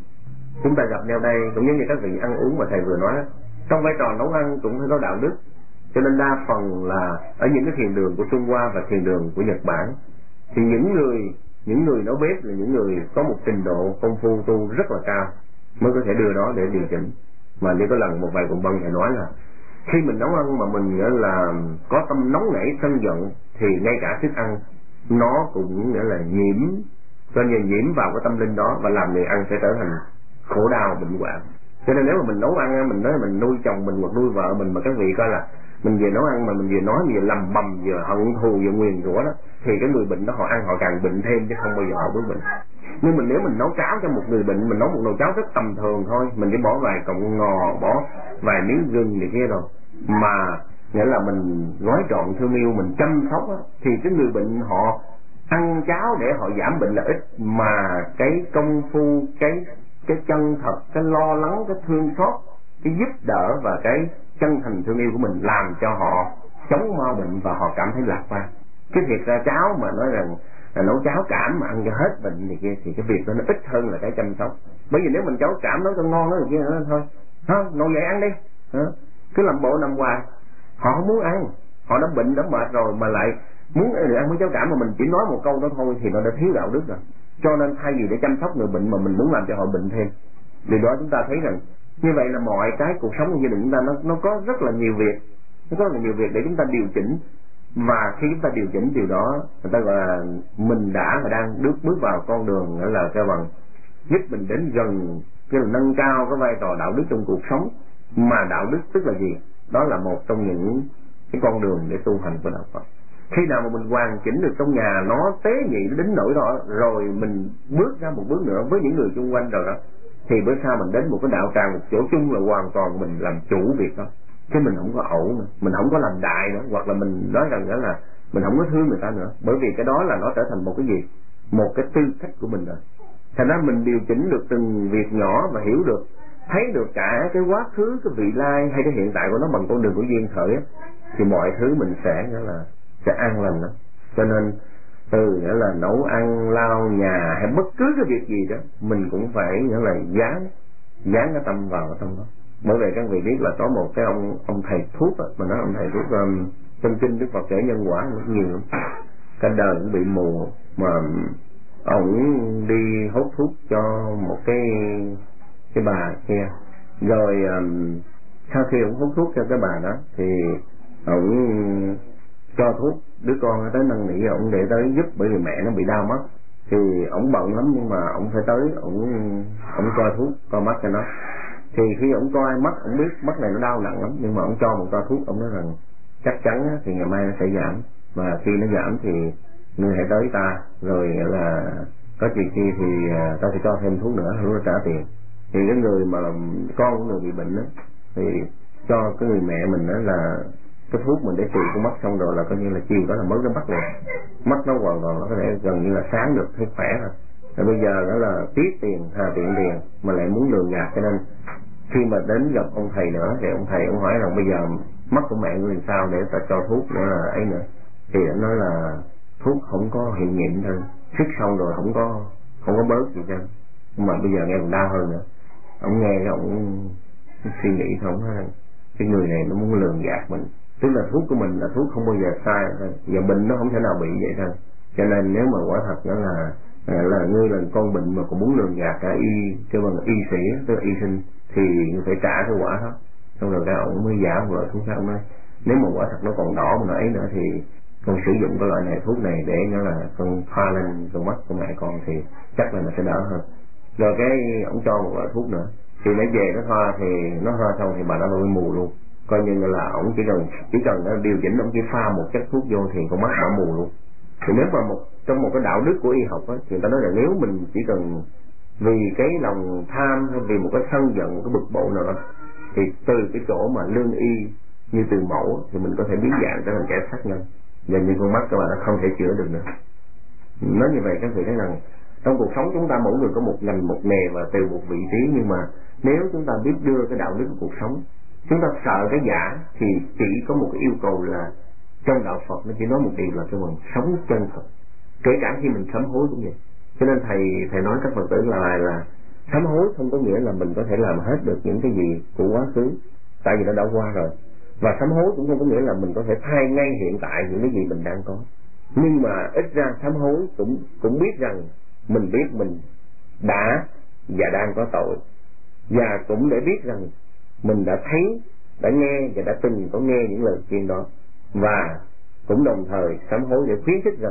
chúng ta gặp nhau đây cũng giống như các vị ăn uống mà thầy vừa nói, trong vai trò nấu ăn cũng phải có đạo đức. Cho nên đa phần là ở những cái thiền đường của Trung Hoa và thiền đường của Nhật Bản, thì những người những người nấu bếp là những người có một trình độ công phu tu rất là cao mới có thể đưa đó để điều chỉnh. Mà như có lần một vài cùng băng thầy nói là khi mình nấu ăn mà mình nghĩa là có tâm nóng nảy sân giận thì ngay cả thức ăn nó cũng nghĩa là nhiễm cho nên nhiễm vào cái tâm linh đó và làm người ăn sẽ trở thành khổ đau bệnh hoạn. Cho nên nếu mà mình nấu ăn, mình nói mình nuôi chồng mình hoặc nuôi vợ mình, mà các vị coi là mình vừa nấu ăn mà mình vừa nói vừa lầm bầm vừa hận thù vừa nguyền rủa đó, thì cái người bệnh đó họ ăn họ càng bệnh thêm chứ không bao giờ họ bớt bệnh. Nhưng mình nếu mình nấu cháo cho một người bệnh, mình nấu một nồi cháo rất tầm thường thôi, mình chỉ bỏ vài cọng ngò, bỏ vài miếng gừng này kia rồi, mà nghĩa là mình gói trọn thương yêu, mình chăm sóc á, thì cái người bệnh họ ăn cháo để họ giảm bệnh là ít, mà cái công phu, cái cái chân thật, cái lo lắng, cái thương xót, cái giúp đỡ và cái chân thành thương yêu của mình làm cho họ chống mau bệnh và họ cảm thấy lạc quan. Cái việc ra cháo mà nói rằng là nấu cháo cảm mà ăn cho hết bệnh thì kia, thì cái việc đó nó ít hơn là cái chăm sóc. Bởi vì nếu mình cháo cảm nấu cho ngon đó thì kia nữa thôi, ha, ngồi dậy ăn đi, ha. Cứ làm bộ nằm hoài, họ không muốn ăn, họ đã bệnh đã mệt rồi mà lại muốn ăn với cháo cảm mà mình chỉ nói một câu đó thôi thì nó đã thiếu đạo đức rồi. Cho nên thay vì để chăm sóc người bệnh mà mình muốn làm cho họ bệnh thêm. Điều đó chúng ta thấy rằng như vậy là mọi cái cuộc sống của gia đình chúng ta nó nó có rất là nhiều việc, nó có rất là nhiều việc để chúng ta điều chỉnh. Và khi chúng ta điều chỉnh điều đó, người ta gọi là mình đã và đang bước bước vào con đường gọi là cái bằng giúp mình đến gần, cái là nâng cao cái vai trò đạo đức trong cuộc sống. Mà đạo đức tức là gì? Đó là một trong những cái con đường để tu hành của đạo Phật. Khi nào mà mình hoàn chỉnh được trong nhà nó tế nhị đến nỗi đó, rồi mình bước ra một bước nữa với những người xung quanh rồi đó, thì bữa sau mình đến một cái đạo tràng, một chỗ chung là hoàn toàn mình làm chủ việc đó, chứ mình không có ẩu nữa, mình không có làm đại nữa, hoặc là mình nói rằng đó là mình không có thương người ta nữa, bởi vì cái đó là nó trở thành một cái gì, một cái tư cách của mình rồi. Thành ra mình điều chỉnh được từng việc nhỏ và hiểu được, thấy được cả cái quá khứ, cái vị lai hay cái hiện tại của nó bằng con đường của duyên khởi á, thì mọi thứ mình sẽ nghĩa là sẽ an lành đó. Cho nên từ nghĩa là nấu ăn, lau nhà hay bất cứ cái việc gì đó, mình cũng phải nghĩa là dán dán cái tâm vào cái tâm đó. Bởi vì các vị biết là có một cái ông ông thầy thuốc á, mà nói ông thầy thuốc um, trong kinh Đức Phật kể nhân quả rất nhiều lắm. Cả đời cũng bị mù mà ông đi hút thuốc cho một cái cái bà kia, rồi um, sau khi ông hút thuốc cho cái bà đó thì ông cho thuốc đứa con tới năn nỉ ông để tới giúp, bởi vì mẹ nó bị đau mắt. Thì ông bận lắm nhưng mà ông phải tới, ông ông coi thuốc coi mắt cho nó. Thì khi ông coi mắt, ông biết mắt này nó đau nặng lắm, nhưng mà ông cho một toa thuốc, ông nói rằng chắc chắn thì ngày mai nó sẽ giảm, và khi nó giảm thì ngươi hãy tới ta, rồi là có chuyện gì thì ta sẽ cho thêm thuốc nữa, lúc đó trả tiền. Thì cái người mà con của người bị bệnh đó thì cho cái người mẹ mình đó là cái thuốc mình để trị con mắt, xong rồi là coi như là chiều đó là mới cái mắt này, mắt nó hoàn toàn nó có thể gần như là sáng được, thấy khỏe rồi. Rồi bây giờ đó là tiếc tiền, thà tiện tiền mà lại muốn lường gạt. Cho nên khi mà đến gặp ông thầy nữa thì ông thầy ông hỏi rằng bây giờ mắt của mẹ người làm sao để ta cho thuốc nữa là ấy nữa, thì ông nói là thuốc không có hiệu nghiệm thôi, xích xong rồi không có không có bớt gì trơn, mà bây giờ nghe còn đau hơn nữa. Ông nghe cái ông suy nghĩ không ha, cái người này nó muốn lường gạt mình, tức là thuốc của mình là thuốc không bao giờ sai, giờ bệnh nó không thể nào bị vậy thôi. Cho nên nếu mà quả thật đó là là ngươi là con bệnh mà còn muốn lường gạt cả y cái bằng y sĩ, tức là y sinh, thì phải trả cái quả đó. Xong rồi cái ông mới giả một loại thuốc khác, ông nói nếu mà quả thật nó còn đỏ mà nó ấy nữa thì con sử dụng cái loại này, thuốc này để nó là con thoa lên con mắt của mẹ con thì chắc là nó sẽ đỡ hơn. Rồi cái ông cho một loại thuốc nữa, thì nó về nó thoa, thì nó thoa xong thì bà nó bị mù luôn, coi như là ông chỉ cần chỉ cần nó điều chỉnh, ông chỉ pha một chất thuốc vô thì con mắt nó mù luôn. Thì nếu mà một trong một cái đạo đức của y học á, thì người ta nói là nếu mình chỉ cần vì cái lòng tham hay vì một cái sân giận, một cái bực bội nào đó, thì từ cái chỗ mà lương y như từ mẫu thì mình có thể biến dạng trở thành kẻ sát nhân, và những con mắt các bạn không thể chữa được nữa. Nói như vậy các vị thấy rằng trong cuộc sống chúng ta mỗi người có một ngành một nghề và từ một vị trí, nhưng mà nếu chúng ta biết đưa cái đạo đức của cuộc sống, chúng ta sợ cái giả, thì chỉ có một cái yêu cầu là trong đạo Phật nó chỉ nói một điều là cái bằng sống chân thật, kể cả khi mình sám hối cũng vậy. Cho nên thầy thầy nói các Phật tử là là sám hối không có nghĩa là mình có thể làm hết được những cái gì của quá khứ, tại vì nó đã qua rồi. Và sám hối cũng không có nghĩa là mình có thể thay ngay hiện tại những cái gì mình đang có. Nhưng mà ít ra sám hối cũng cũng biết rằng mình biết mình đã và đang có tội, và cũng để biết rằng mình đã thấy, đã nghe và đã từng có nghe những lời khuyên đó, và cũng đồng thời sám hối để khuyến khích rằng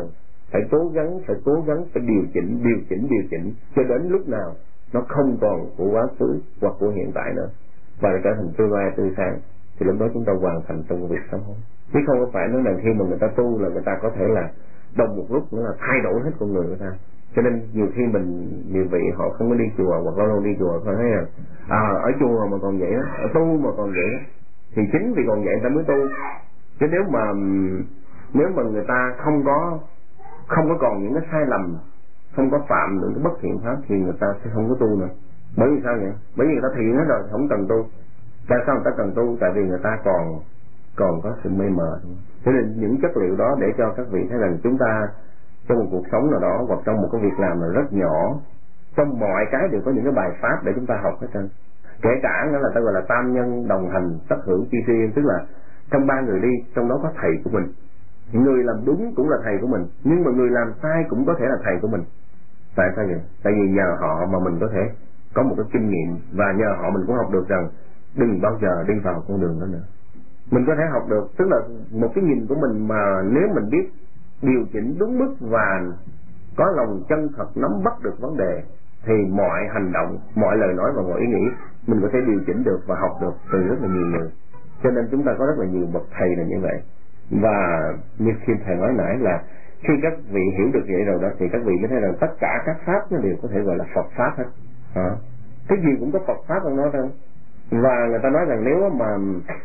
phải cố gắng phải cố gắng phải điều chỉnh điều chỉnh điều chỉnh cho đến lúc nào nó không còn của quá khứ hoặc của hiện tại nữa và nó trở thành tương lai tươi sáng, thì lúc đó chúng ta hoàn thành trong công việc sám hối. Chứ không có phải nói rằng khi mà người ta tu là người ta có thể là đồng một lúc nữa là thay đổi hết con người người ta. Cho nên nhiều khi mình nhiều vị họ không có đi chùa hoặc lâu lâu đi chùa họ thấy là à, ở chùa mà còn vậy đó, ở tu mà còn vậy đó, thì chính vì còn vậy người ta mới tu. Chứ nếu mà nếu mà người ta không có không có còn những cái sai lầm, không có phạm những cái bất thiện pháp thì người ta sẽ không có tu nữa. Bởi vì sao vậy? Bởi vì người ta thiện hết rồi, không cần tu. Tại sao người ta cần tu? Tại vì người ta còn còn có sự mê mờ. Cho nên những chất liệu đó để cho các vị thấy rằng chúng ta trong một cuộc sống nào đó hoặc trong một cái việc làm nào rất nhỏ, trong mọi cái đều có những cái bài pháp để chúng ta học hết trơn. Kể cả nữa là ta gọi là tam nhân đồng hành tất hưởng chi riêng, tức là trong ba người đi, trong đó có thầy của mình. Người làm đúng cũng là thầy của mình, nhưng mà người làm sai cũng có thể là thầy của mình. Tại sao vậy? Tại vì nhờ họ mà mình có thể có một cái kinh nghiệm, và nhờ họ mình cũng học được rằng đừng bao giờ đi vào con đường đó nữa. Mình có thể học được, tức là một cái nhìn của mình mà nếu mình biết điều chỉnh đúng mức và có lòng chân thật nắm bắt được vấn đề, thì mọi hành động, mọi lời nói và mọi ý nghĩ mình có thể điều chỉnh được và học được từ rất là nhiều người. Cho nên chúng ta có rất là nhiều bậc thầy là như vậy. Và như khi thầy nói nãy là khi các vị hiểu được vậy rồi đó thì các vị mới thấy rằng tất cả các pháp nó đều có thể gọi là Phật pháp hết. À, cái gì cũng có Phật pháp trong nó đâu. Và người ta nói rằng nếu mà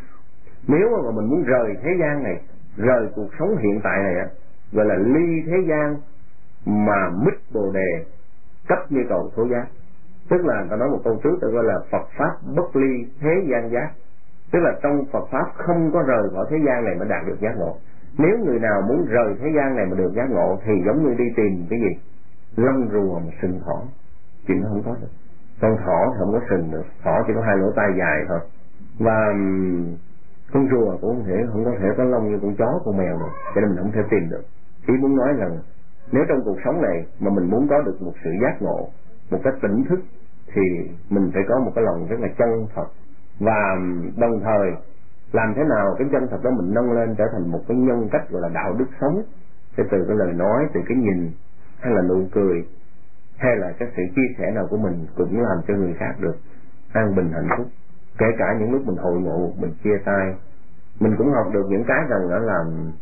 nếu mà mình muốn rời thế gian này, rời cuộc sống hiện tại này á, gọi là ly thế gian mà mít bồ đề, cấp như cầu số giác. Tức là người ta nói một câu trước, ta gọi là Phật pháp bất ly thế gian giác. Tức là trong Phật pháp không có rời khỏi thế gian này mà đạt được giác ngộ. Nếu người nào muốn rời thế gian này mà được giác ngộ thì giống như đi tìm cái gì? Lông rùa mà sừng thỏ, chuyện nó không có được. Con thỏ thì không có sừng được, thỏ chỉ có hai lỗ tai dài thôi. Và con rùa cũng không thể không có thể có lông như con chó, con mèo được, cho nên mình không thể tìm được. Ý muốn nói rằng nếu trong cuộc sống này mà mình muốn có được một sự giác ngộ, một cách tỉnh thức, thì mình phải có một cái lòng rất là chân thật, và đồng thời làm thế nào cái chân thật đó mình nâng lên trở thành một cái nhân cách gọi là đạo đức sống, sẽ từ cái lời nói, từ cái nhìn, hay là nụ cười, hay là cái sự chia sẻ nào của mình cũng làm cho người khác được an bình hạnh phúc. Kể cả những lúc mình hội ngộ, mình chia tay, mình cũng học được những cái rằng đó là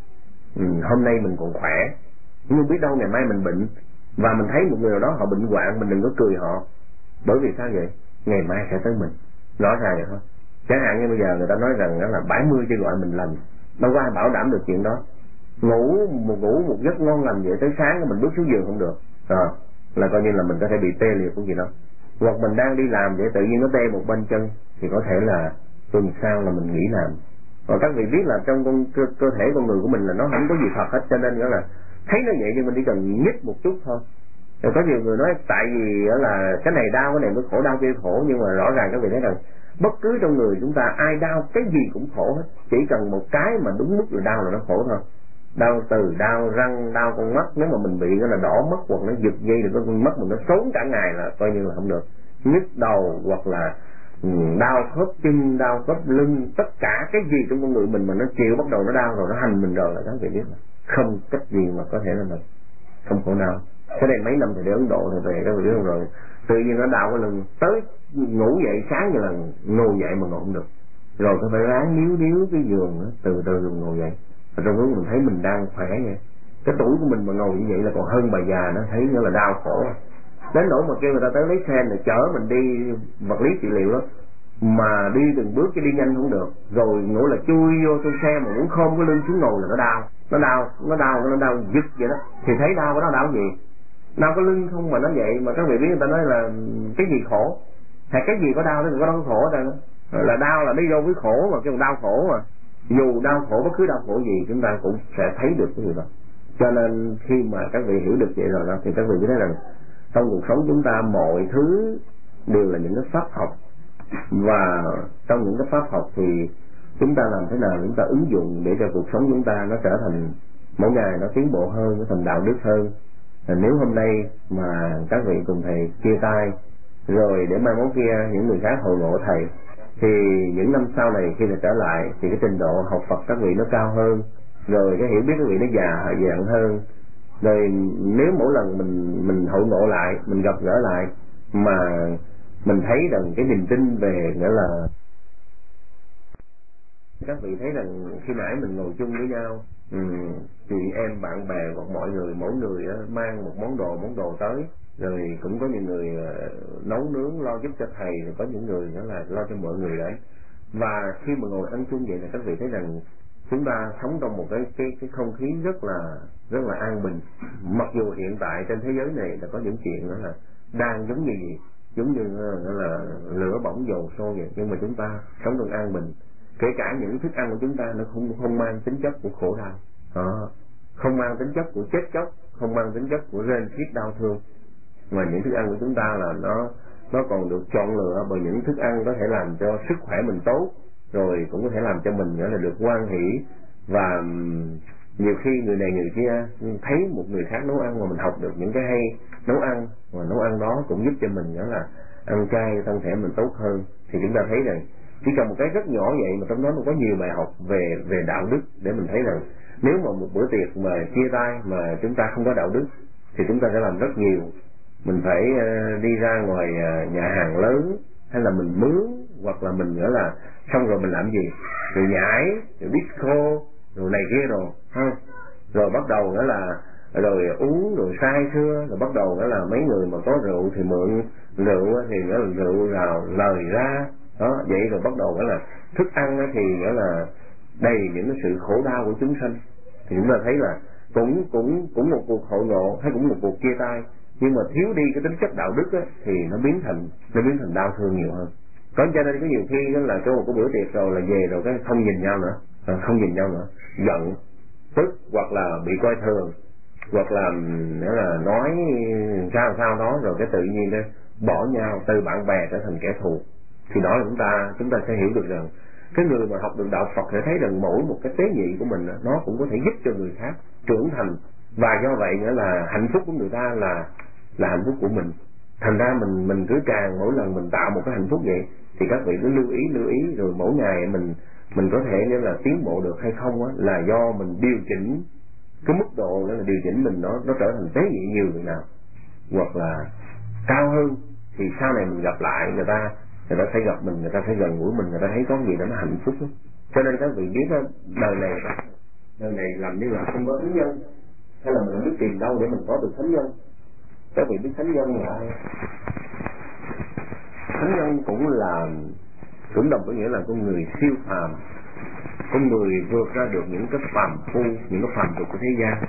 um, hôm nay mình còn khỏe, nhưng biết đâu ngày mai mình bệnh, và mình thấy một người nào đó họ bệnh hoạn, mình đừng có cười họ. Bởi vì sao vậy? Ngày mai sẽ tới mình. Rõ ràng vậy thôi. Chẳng hạn như bây giờ người ta nói rằng đó là bảy mươi chứ gọi mình lành, đâu có ai bảo đảm được chuyện đó. Ngủ một ngủ một giấc ngon lành vậy tới sáng mình bước xuống giường không được, à, là coi như là mình có thể bị tê liệt của gì đó. Hoặc mình đang đi làm vậy tự nhiên nó tê một bên chân thì có thể là tuần sau là mình nghỉ làm. Còn các vị biết là trong con cơ, cơ thể con người của mình là nó không có gì thật hết, cho nên đó là thấy nó vậy nhưng mình chỉ cần nhích một chút thôi. Rồi có nhiều người nói tại vì đó là cái này đau, cái này mới khổ, đau kia khổ, nhưng mà rõ ràng các vị thấy rằng bất cứ trong người chúng ta ai đau cái gì cũng khổ hết, chỉ cần một cái mà đúng mức là đau là nó khổ thôi. Đau từ, đau răng, đau con mắt, nếu mà mình bị cái là đỏ mắt hoặc nó giật dây được con mắt mình nó trốn cả ngày là coi như là không được. Nhức đầu hoặc là đau khớp chân, đau khớp lưng, tất cả cái gì trong con người mình mà nó chịu bắt đầu nó đau rồi, nó hành mình rồi là các vị biết là không cách gì mà có thể là mình không khổ đau. Cái này mấy năm thì để Ấn Độ thì về các vị biết không, rồi tự nhiên nó đau cái lưng, tới ngủ dậy sáng như là ngồi dậy mà ngồi không được, rồi có phải ráng níu níu cái giường đó, từ từ rồi ngồi dậy. Và trong lúc mình thấy mình đang khỏe vậy, cái tuổi của mình mà ngồi như vậy là còn hơn bà già, nó thấy nữa là đau khổ. Đến nỗi mà kêu người ta tới lấy xe này chở mình đi vật lý trị liệu đó, mà đi từng bước chứ đi nhanh không được, rồi ngủ là chui vô trong xe mà muốn khom cái lưng xuống ngồi là nó đau, nó đau, nó đau, nó đau giật vậy đó. Thì thấy đau cái đó đau gì? Đau cái lưng không mà nó vậy, mà các vị biết người ta nói là cái gì khổ, hay cái gì có đau thì có đau khổ ở đây đó. Là đau là đi vô với khổ mà, cái đau khổ mà. Dù đau khổ, bất cứ đau khổ gì chúng ta cũng sẽ thấy được cái điều đó. Cho nên khi mà các vị hiểu được vậy rồi đó thì các vị biết thấy rằng trong cuộc sống chúng ta mọi thứ đều là những cái pháp học, và trong những cái pháp học thì chúng ta làm thế nào chúng ta ứng dụng để cho cuộc sống chúng ta nó trở thành mỗi ngày nó tiến bộ hơn, nó thành đạo đức hơn. Nếu hôm nay mà các vị cùng thầy chia tay rồi để mai mốt kia những người khác hội ngộ thầy, thì những năm sau này khi thầy trở lại thì cái trình độ học Phật các vị nó cao hơn, rồi cái hiểu biết các vị nó già dặn hơn, Rồi nếu mỗi lần mình mình hội ngộ lại, mình gặp gỡ lại mà mình thấy rằng cái niềm tin về nghĩa là các vị thấy rằng khi nãy mình ngồi chung với nhau, um, chị em bạn bè hoặc mọi người mỗi người uh, mang một món đồ món đồ tới, rồi cũng có những người uh, nấu nướng lo giúp cho thầy, rồi có những người nữa là lo cho mọi người đấy. Và khi mà ngồi ăn chung vậy là các vị thấy rằng chúng ta sống trong một cái cái cái không khí rất là rất là an bình. Mặc dù hiện tại trên thế giới này là có những chuyện đó là đang giống như gì giống như là lửa bỏng dầu sôi vậy, nhưng mà chúng ta sống trong an bình. Kể cả những thức ăn của chúng ta nó không không mang tính chất của khổ đau, à, không mang tính chất của chết chóc, không mang tính chất của rên xiết đau thương, mà những thức ăn của chúng ta là nó nó còn được chọn lựa bởi những thức ăn có thể làm cho sức khỏe mình tốt, rồi cũng có thể làm cho mình nữa là được hoan hỷ. Và nhiều khi người này người kia thấy một người khác nấu ăn mà mình học được những cái hay nấu ăn, và nấu ăn đó cũng giúp cho mình nữa là ăn chay thân thể mình tốt hơn. Thì chúng ta thấy rằng chỉ cần một cái rất nhỏ vậy mà trong đó nó có nhiều bài học về về đạo đức, để mình thấy rằng nếu mà một bữa tiệc mà chia tay mà chúng ta không có đạo đức thì chúng ta sẽ làm rất nhiều. Mình phải uh, đi ra ngoài uh, nhà hàng lớn, hay là mình mướn, hoặc là mình nữa là xong rồi mình làm gì, rồi nhảy, rồi disco, rồi này kia rồi, ha, rồi bắt đầu nữa là rồi uống, rồi say sưa, rồi bắt đầu nữa là mấy người mà có rượu thì mượn rượu, thì nữa là rượu rào lời ra đó, vậy rồi bắt đầu nữa là thức ăn thì nữa là đầy những cái sự khổ đau của chúng sanh. Thì chúng ta thấy là cũng cũng cũng một cuộc hội ngộ hay cũng một cuộc chia tay, nhưng mà thiếu đi cái tính chất đạo đức á, thì nó biến thành nó biến thành đau thương nhiều hơn. Có cho nên có nhiều khi đó là cái một cái bữa tiệc rồi là về rồi cái không nhìn nhau nữa, không nhìn nhau nữa, giận, tức, hoặc là bị coi thường, hoặc là nữa là nói sao sao đó, rồi cái tự nhiên đó bỏ nhau, từ bạn bè trở thành kẻ thù. Thì đó là chúng ta chúng ta sẽ hiểu được rằng cái người mà học được đạo Phật sẽ thấy rằng mỗi một cái tế nhị của mình nó cũng có thể giúp cho người khác trưởng thành, và do vậy nữa là hạnh phúc của người ta là là hạnh phúc của mình. Thành ra mình mình cứ càng mỗi lần mình tạo một cái hạnh phúc vậy thì các vị cứ lưu ý lưu ý rồi mỗi ngày mình mình có thể nghĩa là tiến bộ được hay không á, là do mình điều chỉnh cái mức độ, đó là điều chỉnh mình nó nó trở thành tế nhị nhiều người nào, hoặc là cao hơn, thì sau này mình gặp lại người ta người ta thấy gặp mình, người ta thấy gần gũi mình, người ta thấy có gì đó nó hạnh phúc đó. Cho nên các vị biết đó, đời này đời này làm như là không có thánh nhân, hay là mình không biết tìm đâu để mình có được thánh nhân. Các vị biết thánh nhân là ai? Thánh nhân cũng là cũng đồng có nghĩa là con người siêu phàm, con người vượt ra được những cái phàm phu, những cái phàm tục của thế gian.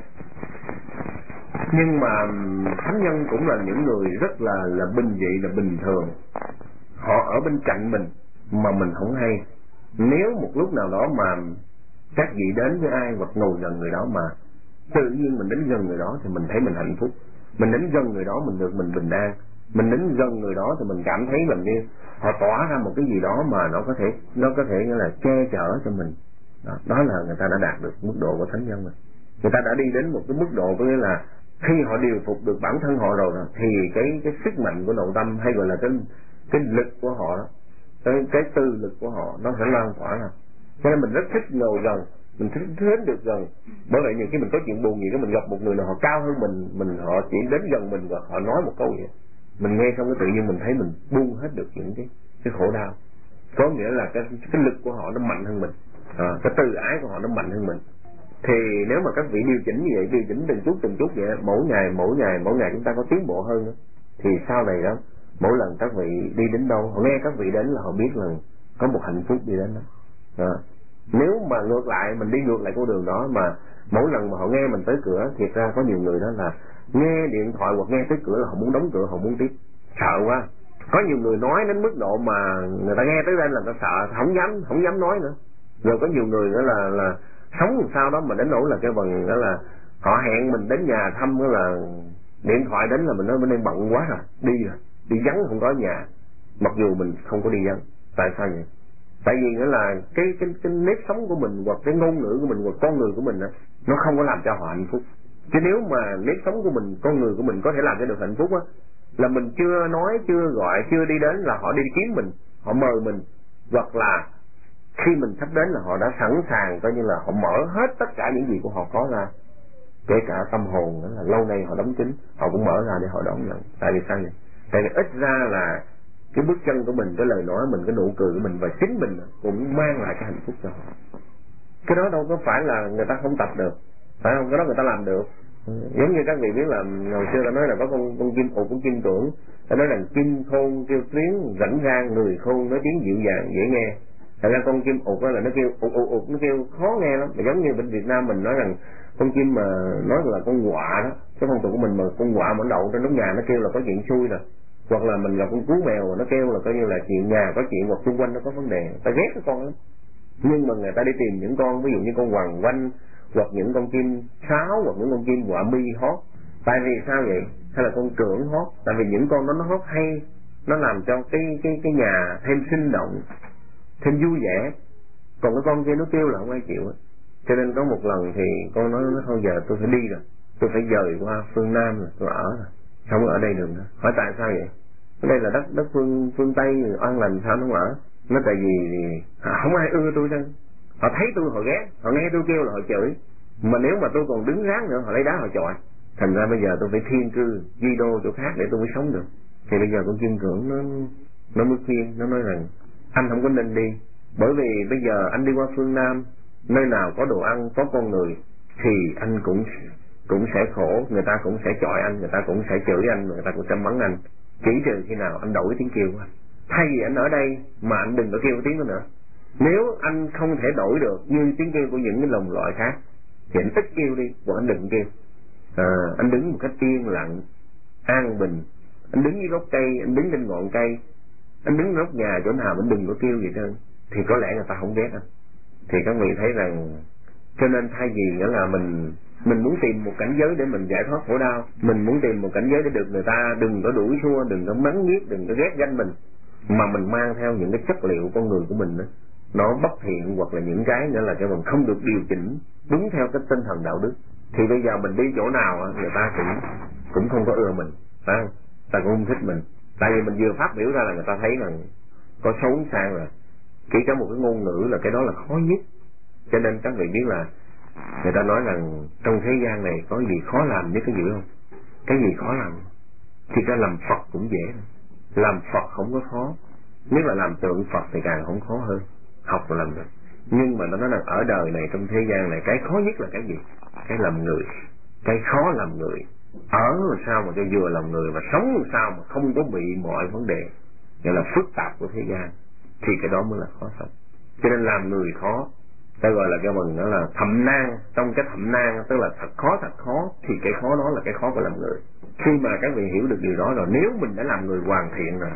Nhưng mà thánh nhân cũng là những người rất là là bình dị, là bình thường. Họ ở bên cạnh mình mà mình không hay. Nếu một lúc nào đó mà các vị đến với ai hoặc ngồi gần người đó mà tự nhiên mình đến gần người đó thì mình thấy mình hạnh phúc. Mình đến gần người đó mình được mình bình an. Mình đến gần người đó thì mình cảm thấy mình như họ tỏa ra một cái gì đó mà nó có thể nó có thể như là che chở cho mình. Đó, đó là người ta đã đạt được mức độ của thánh nhân rồi. Người ta đã đi đến một cái mức độ có nghĩa là khi họ điều phục được bản thân họ rồi thì cái cái sức mạnh của nội tâm, hay gọi là cái cái lực của họ đó, cái, cái tư lực của họ nó sẽ lan tỏa ra. Cho nên mình rất thích ngồi gần, mình thích đến được gần. Bởi vậy nhiều khi mình có chuyện buồn gì đó, mình gặp một người nào họ cao hơn mình, mình họ chỉ đến gần mình và họ nói một câu vậy, mình nghe xong cái tự nhiên mình thấy mình buông hết được những cái cái khổ đau. Có nghĩa là cái cái lực của họ nó mạnh hơn mình, à, cái từ ái của họ nó mạnh hơn mình. Thì nếu mà các vị điều chỉnh như vậy, điều chỉnh từng chút từng chút vậy, mỗi ngày mỗi ngày mỗi ngày chúng ta có tiến bộ hơn đó, thì sau này đó mỗi lần các vị đi đến đâu, họ nghe các vị đến là họ biết là có một hạnh phúc đi đến đó. À, nếu mà ngược lại mình đi ngược lại con đường đó, mà mỗi lần mà họ nghe mình tới cửa, thiệt ra có nhiều người đó là nghe điện thoại hoặc nghe tới cửa là họ muốn đóng cửa, họ muốn tiếp, sợ quá. Có nhiều người nói đến mức độ mà người ta nghe tới đây là người ta sợ, không dám không dám nói nữa. Rồi có nhiều người nữa là là sống làm sao đó mà đến nỗi là cái phần đó là họ hẹn mình đến nhà thăm, đó là điện thoại đến là mình nói mình đang bận quá rồi, đi rồi, đi vắng không có nhà, mặc dù mình không có đi vắng. Tại sao vậy? Tại vì nữa là cái cái cái nếp sống của mình hoặc cái ngôn ngữ của mình hoặc con người của mình đó, nó không có làm cho họ hạnh phúc. Chứ nếu mà nếp sống của mình, con người của mình có thể làm cho được hạnh phúc á, là mình chưa nói, chưa gọi, chưa đi đến là họ đi kiếm mình, họ mời mình, hoặc là khi mình sắp đến là họ đã sẵn sàng, coi như là họ mở hết tất cả những gì của họ có ra kể cả tâm hồn đó là lâu nay họ đóng kín, họ cũng mở ra để họ đón nhận. Tại vì sao vậy? Tại vì ít ra là cái bước chân của mình, cái lời nói mình, cái nụ cười của mình và chính mình cũng mang lại cái hạnh phúc cho họ. Cái đó đâu có phải là người ta không tập được, phải không? Cái đó người ta làm được. Giống như các vị biết là hồi xưa ta nói là có con con kim ục, con kim tưởng, ta nói rằng kim khôn kêu tiếng rảnh rang, người khôn nói tiếng dịu dàng dễ nghe. Thật ra con kim ục đó là nó kêu ục ục ục, nó kêu khó nghe lắm. Mà giống như bên Việt Nam mình nói rằng con chim mà nói là con quạ đó, cái phong tục của mình mà con quạ mà đậu trên nóc nhà nó kêu là có chuyện xui rồi. Hoặc là mình gặp con cú mèo mà nó kêu là coi như là chuyện nhà có chuyện, hoặc xung quanh nó có vấn đề, ta ghét cái con lắm. Nhưng mà người ta đi tìm những con ví dụ như con hoàng oanh, hoặc những con chim sáo, hoặc những con chim quạ mi hót. Tại vì sao vậy? Hay là con cưỡng hót? Tại vì những con đó nó hót hay, nó làm cho cái cái cái nhà thêm sinh động, thêm vui vẻ. Còn cái con kia nó kêu là không ai chịu á. Cho nên có một lần thì con nói nó thôi giờ tôi phải đi rồi, tôi phải dời qua phương Nam rồi, tôi ở rồi, không ở đây được nữa. Hỏi tại sao vậy? Ở đây là đất đất phương phương Tây, an lành sao nó không ở? Nó tại vì à, không ai ưa tôi đâu. Họ thấy tôi họ ghét, họ nghe tôi kêu là họ chửi. Mà nếu mà tôi còn đứng ráng nữa họ lấy đá họ chọi. Thành ra bây giờ tôi phải thiên cư di đô chỗ khác để tôi mới sống được. Thì bây giờ con Kim Cưỡng nó nó mới khuyên, nó nói rằng anh không có nên đi, bởi vì bây giờ anh đi qua phương Nam, nơi nào có đồ ăn, có con người thì anh cũng cũng sẽ khổ, người ta cũng sẽ chọi anh, người ta cũng sẽ chửi anh, người ta cũng sẽ mắng anh. Chỉ trừ khi nào anh đổi cái tiếng kêu của anh. Thay vì anh ở đây mà anh đừng có kêu cái tiếng đó nữa. Nếu anh không thể đổi được như tiếng kêu của những cái lồng loại khác thì anh ít kêu đi, hoặc anh đừng kêu. À, anh đứng một cách yên lặng, an bình, anh đứng dưới gốc cây, anh đứng trên ngọn cây, anh đứng góc nhà chỗ nào anh đừng có kêu gì trơn, thì có lẽ người ta không ghét anh. Thì các vị thấy rằng, cho nên thay vì nghĩa là mình mình muốn tìm một cảnh giới để mình giải thoát khổ đau, mình muốn tìm một cảnh giới để được người ta đừng có đuổi xua, đừng có mắng nhiếc, đừng có ghét ganh mình, mà mình mang theo những cái chất liệu con người của mình đó, nó bất thiện, hoặc là những cái nữa là cho mình không được điều chỉnh đúng theo cái tinh thần đạo đức, thì bây giờ mình đi chỗ nào người ta cũng cũng không có ưa mình, phải không? Ta cũng không thích mình, tại vì mình vừa phát biểu ra là người ta thấy rằng có xấu sang rồi. Chỉ có một cái ngôn ngữ là cái đó là khó nhất. Cho nên các vị biết là người ta nói rằng trong thế gian này có gì khó làm nhất cái gì không? Cái gì khó làm? Thì ra làm Phật cũng dễ, làm Phật không có khó, nếu là làm tượng Phật thì càng không khó hơn, học và làm được. Nhưng mà nó nói rằng ở đời này, trong thế gian này, cái khó nhất là cái gì? Cái làm người. Cái khó làm người, ở làm sao mà cho vừa làm người, và sống làm sao mà không có bị mọi vấn đề gọi là phức tạp của thế gian, thì cái đó mới là khó sống. Cho nên làm người khó, ta gọi là cái bằng đó là thậm nan. Trong cái thậm nan tức là thật khó thật khó, thì cái khó đó là cái khó của làm người. Khi mà các vị hiểu được điều đó rồi, nếu mình đã làm người hoàn thiện rồi,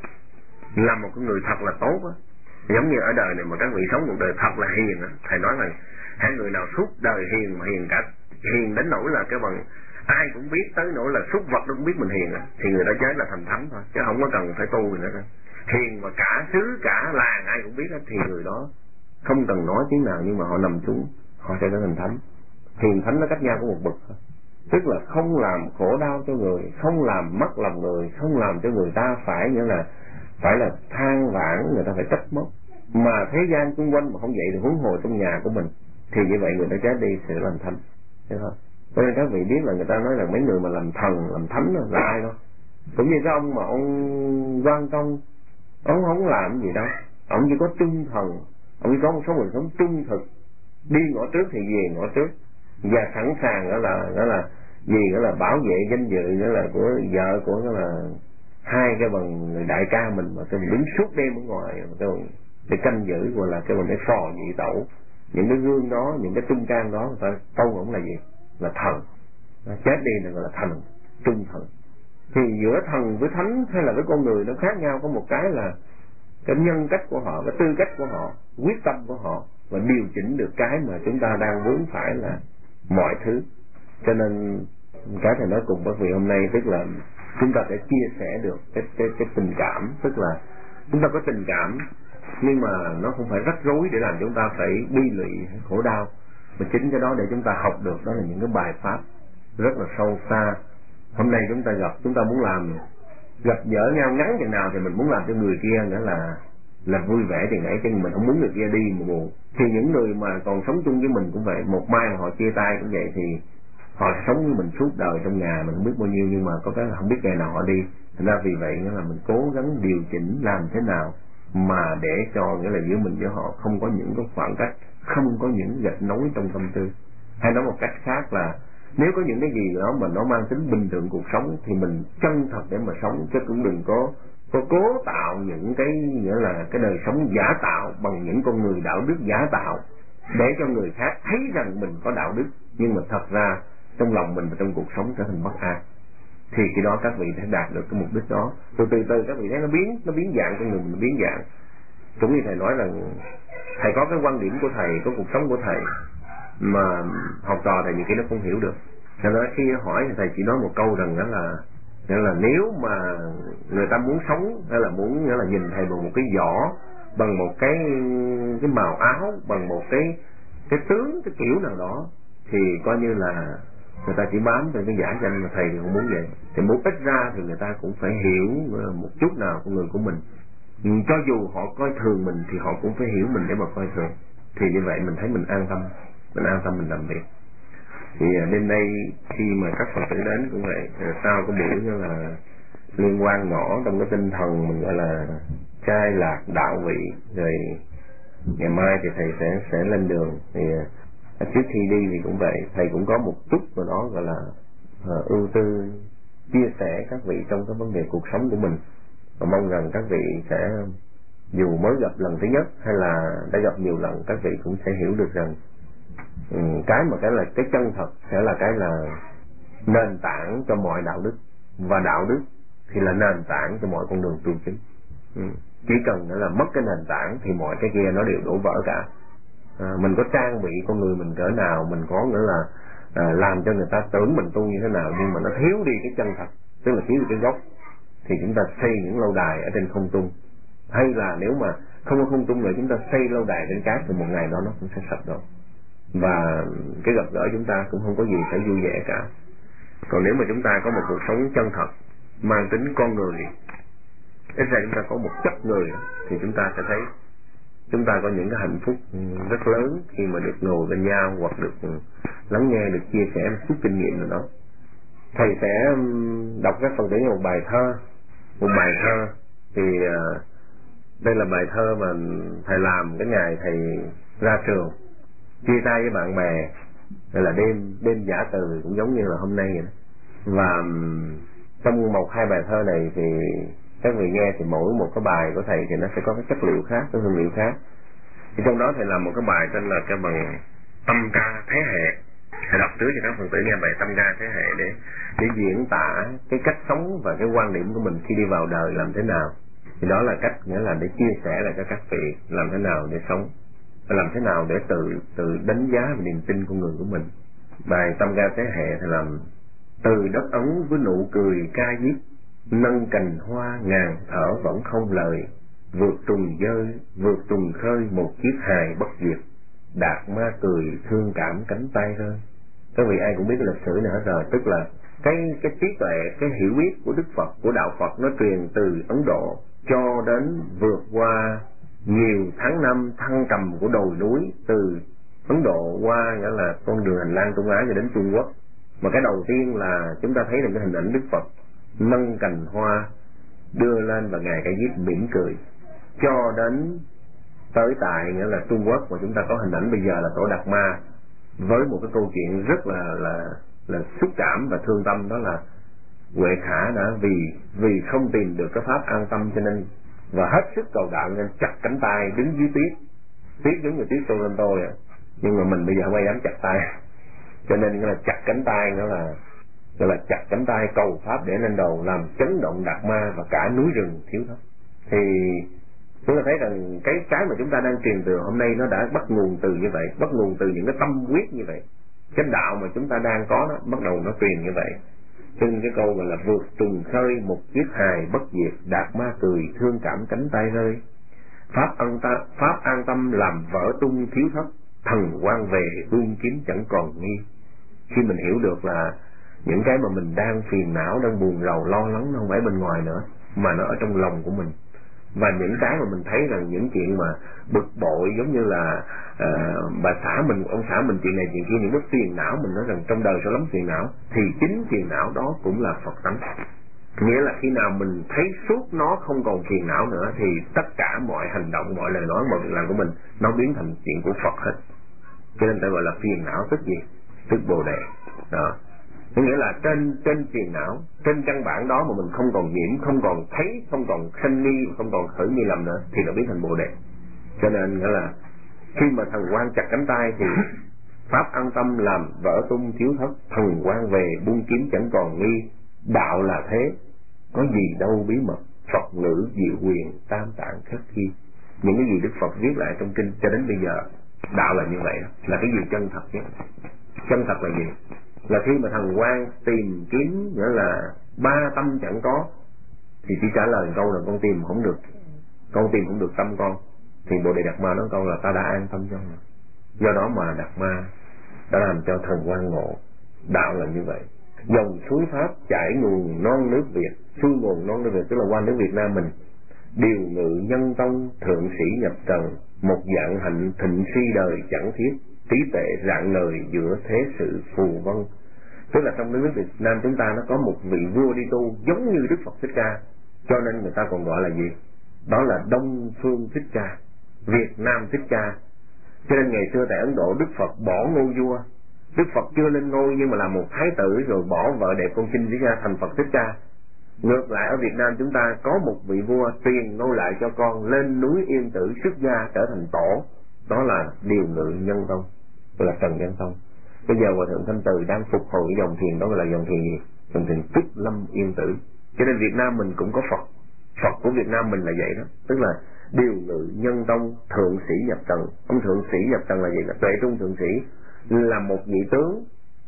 làm một cái người thật là tốt á, giống như ở đời này mà các vị sống một đời thật là hiền á, thầy nói là hãy người nào suốt đời hiền mà hiền cả, hiền đến nỗi là cái bằng ai cũng biết, tới nỗi là súc vật nó cũng biết mình hiền á, thì người đó chết là thành thánh thôi, chứ không có cần phải tu gì nữa đâu. Hiền mà cả xứ cả làng ai cũng biết á, thì người đó không cần nói tiếng nào, nhưng mà họ nằm xuống họ sẽ trở thành thánh. Hiền thánh nó cách nhau có một bậc thôi, tức là không làm khổ đau cho người, không làm mất lòng người, không làm cho người ta phải nghĩa là phải là than vãn, người ta phải trách móc. Mà thế gian xung quanh mà không vậy thì huống hồ trong nhà của mình, thì như vậy người ta chết đi sẽ làm thánh, thấy không? Cho nên các vị biết là người ta nói là mấy người mà làm thần làm thánh là ai đâu. Cũng như cái ông mà ông Quan Công, ông không làm gì đâu, ông chỉ có trung thần, ông chỉ có một số người sống trung thực, đi ngõ trước thì về ngõ trước, và sẵn sàng đó là đó là gì đó là bảo vệ danh dự đó là của vợ của đó là hai cái bằng người đại ca mình, mà cái mình đứng suốt đêm ở ngoài mà cái bằng để canh giữ, gọi là cái bằng để phò nhị tẩu. Những cái gương đó, những cái trung can đó, người ta tâu ổng là gì? Là thần. Chết đi là gọi là thần, trung thần. Thì giữa thần với thánh hay là với con người nó khác nhau, có một cái là cái nhân cách của họ, cái tư cách của họ, quyết tâm của họ, và điều chỉnh được cái mà chúng ta đang vướng phải là mọi thứ. Cho nên cái thầy nói cùng các vị hôm nay, tức là chúng ta sẽ chia sẻ được cái, cái, cái tình cảm, tức là chúng ta có tình cảm nhưng mà nó không phải rắc rối để làm chúng ta phải bi lụy hay khổ đau, mà chính cái đó để chúng ta học được, đó là những cái bài pháp rất là sâu xa. Hôm nay chúng ta gặp, chúng ta muốn làm gặp gỡ nhau ngắn chừng nào thì mình muốn làm cho người kia nữa là là vui vẻ thì nãy, chứ mình không muốn người kia đi mà buồn. Thì những người mà còn sống chung với mình cũng vậy, một mai mà họ chia tay cũng vậy, thì họ sống như mình suốt đời trong nhà mình không biết bao nhiêu, nhưng mà có cái là không biết ngày nào họ đi. Thành ra vì vậy nghĩa là mình cố gắng điều chỉnh làm thế nào mà để cho nghĩa là giữa mình với họ không có những cái khoảng cách, không có những gạch nối trong tâm tư. Hay nói một cách khác là nếu có những cái gì đó mà nó mang tính bình thường cuộc sống thì mình chân thật để mà sống, chứ cũng đừng có có cố tạo những cái nghĩa là cái đời sống giả tạo bằng những con người đạo đức giả tạo để cho người khác thấy rằng mình có đạo đức, nhưng mà thật ra trong lòng mình và trong cuộc sống trở thành bất an. Thì khi đó các vị sẽ đạt được cái mục đích đó. Từ từ từ các vị thấy nó biến nó biến dạng, con người mình biến dạng. Cũng như thầy nói là thầy có cái quan điểm của thầy, có cuộc sống của thầy mà học trò thầy nhiều khi nó không hiểu được. Cho nên khi hỏi thì thầy chỉ nói một câu rằng đó là nghĩa là nếu mà người ta muốn sống hay là muốn nghĩa là nhìn thầy bằng một cái vỏ, bằng một cái cái màu áo, bằng một cái cái tướng, cái kiểu nào đó, thì coi như là người ta chỉ bám trên cái giả danh, mà thầy thì không muốn vậy. Thì muốn ít ra thì người ta cũng phải hiểu một chút nào con người của mình. Cho dù họ coi thường mình thì họ cũng phải hiểu mình để mà coi thường. Thì như vậy mình thấy mình an tâm, mình an tâm mình làm việc. Thì đêm nay khi mà các Phật tử đến cũng vậy, sau cái buổi như là liên quan nhỏ trong cái tinh thần mình gọi là trai lạc đạo vị, rồi ngày mai thì thầy sẽ sẽ lên đường. Thì trước khi đi thì cũng vậy, thầy cũng có một chút của nó gọi là uh, ưu tư chia sẻ các vị trong cái vấn đề cuộc sống của mình, và mong rằng các vị sẽ dù mới gặp lần thứ nhất hay là đã gặp nhiều lần, các vị cũng sẽ hiểu được rằng um, cái mà cái là cái chân thật sẽ là cái là nền tảng cho mọi đạo đức, và đạo đức thì là nền tảng cho mọi con đường tu chứng. um, chỉ cần là mất cái nền tảng thì mọi cái kia nó đều đổ vỡ cả. À, mình có trang bị con người mình cỡ nào, mình có nghĩa là à, làm cho người ta tưởng mình tu như thế nào, nhưng mà nó thiếu đi cái chân thật, tức là thiếu đi cái gốc, thì chúng ta xây những lâu đài ở trên không trung, hay là nếu mà không có không trung nữa chúng ta xây lâu đài trên cát, thì một ngày đó nó cũng sẽ sập đổ, và cái gặp gỡ chúng ta cũng không có gì phải vui vẻ cả. Còn nếu mà chúng ta có một cuộc sống chân thật mang tính con người, ít ra chúng ta có một chất người, thì chúng ta sẽ thấy chúng ta có những cái hạnh phúc rất lớn khi mà được ngồi bên nhau, hoặc được lắng nghe, được chia sẻ một chút kinh nghiệm nào đó. Thầy sẽ đọc các Phật tử một bài thơ, một bài thơ thì đây là bài thơ mà thầy làm cái ngày thầy ra trường, chia tay với bạn bè, đây là đêm đêm giả từ, cũng giống như là hôm nay vậy đó. Và trong một hai bài thơ này thì các vị nghe thì mỗi một cái bài của thầy thì nó sẽ có cái chất liệu khác, cái hương liệu khác. Thì trong đó thầy làm một cái bài tên là cái bằng tâm ca thế hệ. Thầy đọc trước cho các Phật tử nghe bài tâm ca thế hệ để để diễn tả cái cách sống và cái quan điểm của mình khi đi vào đời làm thế nào. Thì đó là cách, nghĩa là để chia sẻ lại cho các vị làm thế nào để sống, và làm thế nào để tự tự đánh giá về niềm tin con người của mình. Bài tâm ca thế hệ thầy làm: từ đất ấn với nụ cười ca diết, nâng cành hoa ngàn thở vẫn không lời, vượt trùng dơi vượt trùng khơi một chiếc hài bất diệt, đạt ma cười thương cảm cánh tay rơi. Các vị ai cũng biết cái lịch sử này hết rồi, tức là cái cái trí tuệ, cái hiểu biết của Đức Phật, của đạo Phật nó truyền từ Ấn Độ cho đến vượt qua nhiều tháng năm thăng trầm của đồi núi, từ Ấn Độ qua nghĩa là con đường hành lang Trung Á cho đến Trung Quốc. Mà cái đầu tiên là chúng ta thấy được cái hình ảnh Đức Phật nâng cành hoa đưa lên và ngài cái viết mỉm cười, cho đến tới tại nghĩa là Trung Quốc mà chúng ta có hình ảnh bây giờ là Tổ Đạt Ma, với một cái câu chuyện rất là là là xúc cảm và thương tâm, đó là Huệ Khả đã vì vì không tìm được cái pháp an tâm cho nên và hết sức cầu đạo nên chặt cánh tay đứng dưới tuyết, tuyết giống như tuyết Toronto à, nhưng mà mình bây giờ không ai dám chặt tay, cho nên là chặt cánh tay đó là gọi là chặt cánh tay cầu pháp để lên đầu, làm chấn động Đạt Ma và cả núi rừng thiếu thốn. Thì chúng ta thấy rằng cái cái mà chúng ta đang truyền từ hôm nay nó đã bắt nguồn từ như vậy, bắt nguồn từ những cái tâm quyết như vậy. Cái đạo mà chúng ta đang có đó bắt đầu nó truyền như vậy. Trên cái câu gọi là vượt trùng khơi một chiếc hài bất diệt, đạt ma cười thương cảm cánh tay rơi, pháp an ta, pháp an tâm làm vỡ tung thiếu thất, thần quan về buông kiếm chẳng còn nghi. Khi mình hiểu được là những cái mà mình đang phiền não, đang buồn rầu lo lắng nó không phải bên ngoài nữa, mà nó ở trong lòng của mình, Và những cái mà mình thấy rằng những chuyện mà bực bội, giống như là uh, bà xã mình, ông xã mình chuyện này chuyện kia, những cái phiền não, mình nói rằng trong đời sẽ lắm phiền não, thì chính phiền não đó cũng là Phật tánh. Nghĩa là khi nào mình thấy suốt nó không còn phiền não nữa, thì tất cả mọi hành động, mọi lời nói, mọi việc làm của mình nó biến thành chuyện của Phật hết. Cho nên ta gọi là phiền não tức gì? Tức Bồ Đề. Đó. Nghĩa là trên trên phiền não, trên căn bản đó mà mình không còn nhiễm, không còn thấy, không còn sân nghi, không còn khởi nghi lầm nữa, thì nó biến thành Bồ Đề. Cho nên nghĩa là khi mà thần quan chặt cánh tay thì pháp an tâm làm vỡ tung thiếu thất, thần quan về buông kiếm chẳng còn nghi, đạo là thế, có gì đâu bí mật, Phật ngữ diệu quyền tam tạng khắc ghi. Những cái gì Đức Phật viết lại trong kinh cho đến bây giờ, đạo là như vậy đó, là cái gì chân thật nhất. Chân thật là gì? Là khi mà thần quan tìm kiếm, nghĩa là ba tâm chẳng có, thì chỉ trả lời câu là con tìm không được, con tìm không được tâm con, thì Bồ Đề Đạt Ma nói câu là ta đã an tâm cho rồi. Do đó mà Đạt Ma đã làm cho thần quan ngộ. Đạo là như vậy. Dòng suối pháp chảy nguồn non nước Việt, xuôi nguồn non nước Việt tức là qua nước Việt Nam mình. Điều ngự nhân tông thượng sĩ nhập trần, một dạng hạnh thịnh si đời chẳng thiết, trí tuệ rạng lời giữa thế sự phù vân. Tức là trong nước Việt Nam chúng ta nó có một vị vua đi tu giống như Đức Phật Thích Ca, cho nên người ta còn gọi là gì? Đó là Đông Phương Thích Ca, Việt Nam Thích Ca. Cho nên ngày xưa tại Ấn Độ Đức Phật bỏ ngôi vua, Đức Phật chưa lên ngôi nhưng mà là một thái tử, rồi bỏ vợ đẹp con Chinh Vĩ ra thành Phật Thích Ca. Ngược lại ở Việt Nam chúng ta có một vị vua truyền ngôi lại cho con, lên núi Yên Tử xuất gia trở thành tổ, đó là Điều Ngự Nhân Tông, tức là Trần Nhân Tông. Bây giờ Hòa Thượng Thanh Từ đang phục hồi cái dòng thiền đó, gọi là dòng thiền gì? Dòng thiền Túc Lâm Yên Tử. Cho nên Việt Nam mình cũng có Phật. Phật của Việt Nam mình là vậy đó, tức là Điều Ngự Nhân Tông thượng sĩ nhập trần. Ông thượng sĩ nhập trần là gì? Là tuệ trung thượng sĩ, là một vị tướng,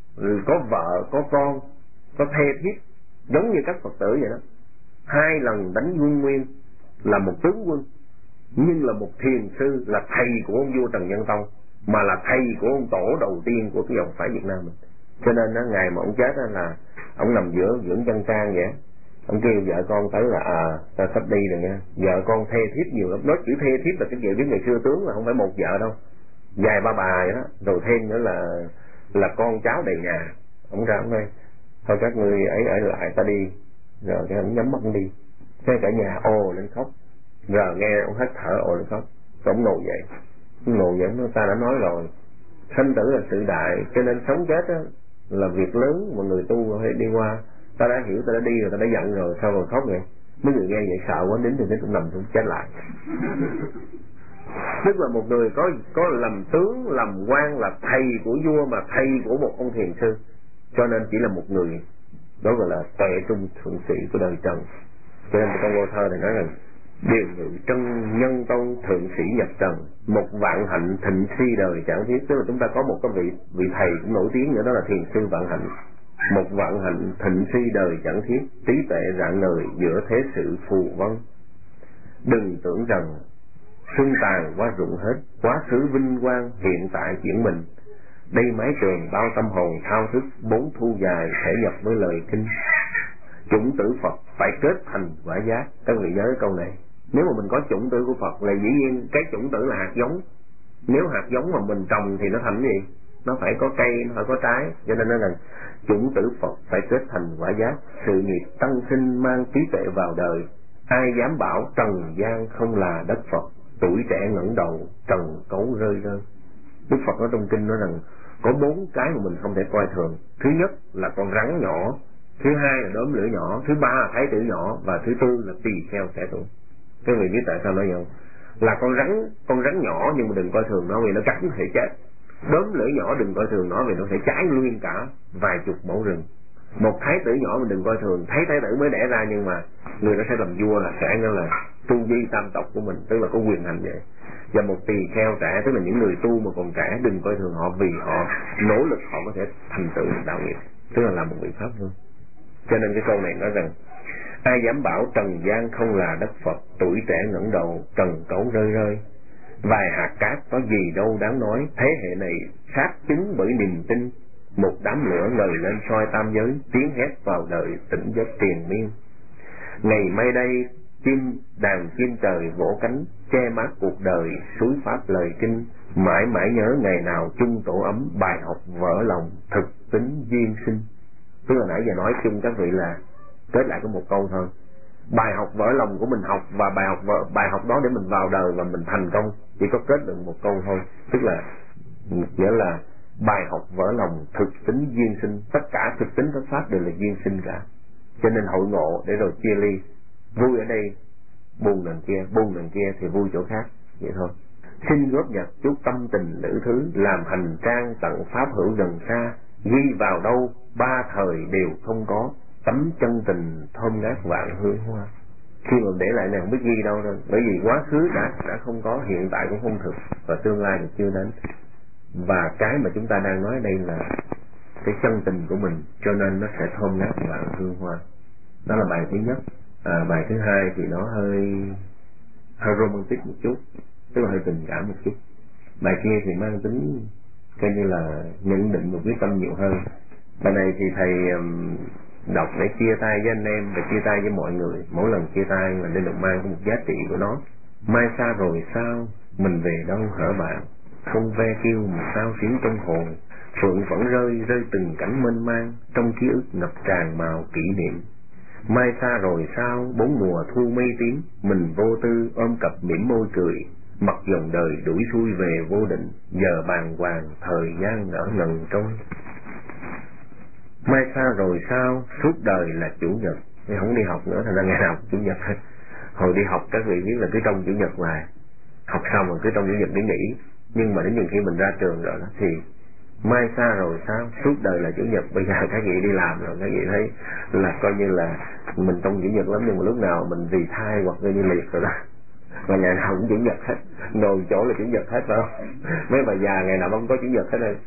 có vợ, có con, có thê thiếp, giống như các Phật tử vậy đó. Hai lần đánh Quân Nguyên, là một tướng quân, nhưng là một thiền sư, là thầy của ông vua Trần Nhân Tông, mà là thầy của ông tổ đầu tiên của cái dòng phái Việt Nam mình. Cho nên đó, ngày mà ông chết đó là ông nằm giữa dưỡng chân trang vậy. Ông kêu vợ con tới là à ta sắp đi rồi nha, vợ con thê thiếp nhiều lắm. Nói chữ thê thiếp là cái kiểu biết ngày xưa tướng là không phải một vợ đâu, vài ba bà vậy đó, rồi thêm nữa là là con cháu đầy nhà. Ông ra ông nói thôi các ngươi ấy ở lại ta đi, rồi cái ông nhắm mắt đi, thế cả nhà ồ lên khóc, rồi nghe ông hết thở ồ lên khóc, rồi ông ngồi dậy, ông ngồi dậy nó ta đã nói rồi, sanh tử là sự đại, cho nên sống chết đó là việc lớn mà người tu phải đi qua. Ta đã hiểu, ta đã đi rồi, ta đã giận rồi, sao còn khóc vậy? Mấy người nghe vậy sợ quá, nín thì nín cũng nằm xuống chết lại. Tức là một người có có làm tướng, làm quan, là thầy của vua, mà thầy của một ông thiền sư, cho nên chỉ là một người, đó gọi là tuệ trung thượng sĩ của đời Trần. Cho nên trong câu thơ này nói rằng Điều Ngự Trân Nhân Tông thượng sĩ nhập trần, một vạn hạnh thịnh si đời chẳng thiết. Tức là chúng ta có một cái vị vị thầy cũng nổi tiếng nữa, đó là thiền sư Vạn Hạnh. Một vạn hạnh thịnh si đời chẳng thiết, trí tuệ rạng ngời giữa thế sự phù vân. Đừng tưởng rằng xuân tàn qua rụng hết, quá khứ vinh quang hiện tại chuyển mình. Đây mái trường bao tâm hồn thao thức, bốn thu dài thể nhập với lời kinh. Chủng tử Phật phải kết thành quả giác. Các vị nhớ cái câu này. Nếu mà mình có chủng tử của Phật là dĩ nhiên cái chủng tử là hạt giống. Nếu hạt giống mà mình trồng thì nó thành cái gì? Nó phải có cây, nó phải có trái. Cho nên nó là chủng tử Phật phải kết thành quả giác. Sự nghiệp tăng sinh mang trí tuệ vào đời. Ai dám bảo trần gian không là đất Phật, tuổi trẻ ngẩng đầu trần cấu rơi rơi. Đức Phật ở trong kinh nói rằng có bốn cái mà mình không thể coi thường. Thứ nhất là con rắn nhỏ, thứ hai là đốm lửa nhỏ, thứ ba là thái tử nhỏ, và thứ tư là tỳ kheo trẻ tuổi. Các vị biết tại sao nói không? Là con rắn, con rắn nhỏ nhưng mà đừng coi thường nó vì nó cắn thể chết. Đốm lửa nhỏ đừng coi thường nó vì nó sẽ cháy nguyên cả vài chục mẫu rừng. Một thái tử nhỏ mình đừng coi thường, thấy thái tử mới đẻ ra nhưng mà người nó sẽ làm vua, là sẽ như là tu vi tam tộc của mình, tức là có quyền hành vậy. Và một tỳ kheo trẻ, tức là những người tu mà còn trẻ, đừng coi thường họ vì họ nỗ lực họ có thể thành tựu đạo nghiệp, tức là làm một vị pháp luôn. Cho nên cái câu này nói rằng ai dám bảo trần gian không là đất Phật, tuổi trẻ ngẩng đầu trần cấu rơi rơi. Vài hạt cát có gì đâu đáng nói, thế hệ này xác chứng bởi niềm tin. Một đám lửa ngời lên soi tam giới, tiếng hét vào đời tỉnh giấc triền miên. Ngày mai đây chim đàn chim trời vỗ cánh, che mát cuộc đời suối pháp lời kinh, mãi mãi nhớ ngày nào chung tổ ấm, bài học vỡ lòng thực tính duyên sinh. Tức là nãy giờ nói chung các vị là kết lại có một câu thôi. Bài học vỡ lòng của mình học và bài học vỡ, bài học đó để mình vào đời và mình thành công chỉ có kết được một câu thôi. Tức là nghĩa là bài học vỡ lòng thực tính duyên sinh. Tất cả thực tính các pháp đều là duyên sinh cả. Cho nên hội ngộ để rồi chia ly. Vui ở đây, buồn lần kia, buồn lần kia thì vui chỗ khác. Vậy thôi. Xin góp nhặt chút tâm tình lữ thứ, làm hành trang tận pháp hữu gần xa, ghi vào đâu ba thời đều không có, tấm chân tình thơm ngát vạn hương hoa. Khi mà để lại này không biết ghi đâu đâu, bởi vì quá khứ đã đã không có, hiện tại cũng không thực, và tương lai thì chưa đến. Và cái mà chúng ta đang nói đây là cái chân tình của mình, cho nên nó sẽ thơm ngát vạn hương hoa. Đó là bài thứ nhất. À, bài thứ hai thì nó hơi hơi romantic một chút, tức là hơi tình cảm một chút. Bài kia thì mang tính coi như là nhận định một quyết tâm nhiều hơn. Bài này thì thầy um, đọc để chia tay với anh em và chia tay với mọi người. Mỗi lần chia tay là nên được mang có một giá trị của nó. Mai xa rồi sao, mình về đâu hở bạn, không ve kêu mà sao xuyến trong hồn. Phượng vẫn rơi, rơi từng cảnh mênh mang, trong ký ức ngập tràn màu kỷ niệm. Mai xa rồi sao, bốn mùa thu mây tím, mình vô tư ôm cặp mỉm môi cười. Mặc dòng đời đuổi xuôi về vô định, giờ bàng hoàng thời gian nở ngần trôi. Mai xa rồi sao, suốt đời là chủ nhật. Thì không đi học nữa, thành ra ngày nào chủ nhật. Hồi đi học các vị biết là cứ trong chủ nhật mà học xong rồi cứ trong chủ nhật để nghỉ. Nhưng mà đến những khi mình ra trường rồi đó thì mai xa rồi sao, suốt đời là chủ nhật. Bây giờ các vị đi làm rồi, các vị thấy là coi như là mình trong chủ nhật lắm, nhưng mà lúc nào mình vì thai hoặc coi như liệt rồi đó. Và ngày nào cũng chủ nhật hết, ngồi chỗ là chủ nhật hết phải không? Mấy bà già ngày nào không có chủ nhật hết đây.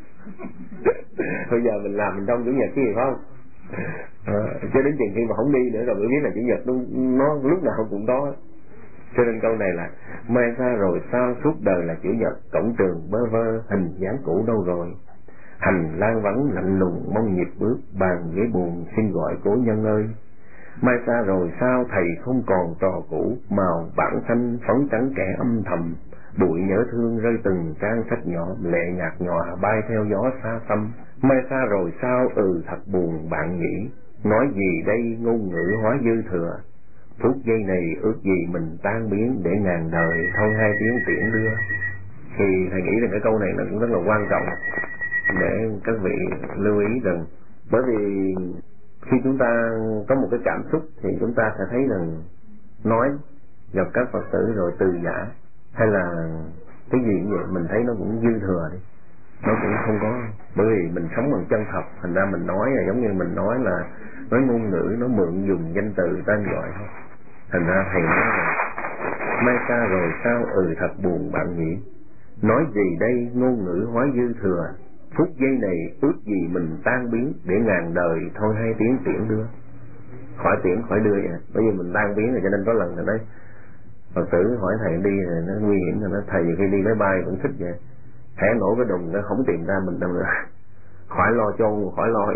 Bây giờ mình làm mình trong chủ nhật chứ gì phải không? À, cho đến chừng khi mà không đi nữa rồi mới biết là chủ nhật nó, nó lúc nào cũng có. Cho nên câu này là mai xa rồi sao, suốt đời là chủ nhật, cổng trường bơ vơ hình dáng cũ đâu rồi. Hành lang vắng lạnh lùng mong nhịp bước, bàn ghế buồn xin gọi cố nhân ơi. Mai xa rồi sao, thầy không còn trò cũ, màu bản xanh phấn trắng kẻ âm thầm. Bụi nhớ thương rơi từng trang sách nhỏ, lệ nhạt nhòa bay theo gió xa xăm. Mai xa rồi sao, ừ thật buồn bạn nghĩ, nói gì đây ngôn ngữ hóa dư thừa. Phút giây này ước gì mình tan biến, để ngàn đời thôi hai tiếng tiễn đưa. Thì thầy nghĩ rằng cái câu này nó cũng rất là quan trọng để các vị lưu ý rằng, bởi vì khi chúng ta có một cái cảm xúc thì chúng ta sẽ thấy rằng nói gặp các Phật tử rồi từ giả hay là cái gì cũng vậy, mình thấy nó cũng dư thừa đi, nó cũng không có, bởi vì mình sống bằng chân thật, thành ra mình nói là giống như mình nói là nói ngôn ngữ, nó mượn dùng danh từ tên gọi thôi. Thành ra thầy nói là mai xa rồi sao, ừ thật buồn bạn nhỉ, nói gì đây ngôn ngữ hóa dư thừa. Phút giây này ước gì mình tan biến, để ngàn đời thôi hai tiếng tiễn đưa. Khỏi tiễn khỏi đưa vậy, bởi vì mình tan biến rồi, cho nên có lần thầy nói Phật tử hỏi thầy đi rồi nó nguy hiểm, rồi nó thầy nhiều khi đi máy bay cũng thích vậy, hễ nổ cái đùng nó không tìm ra mình đâu nữa. Khỏi lo chôn, khỏi lo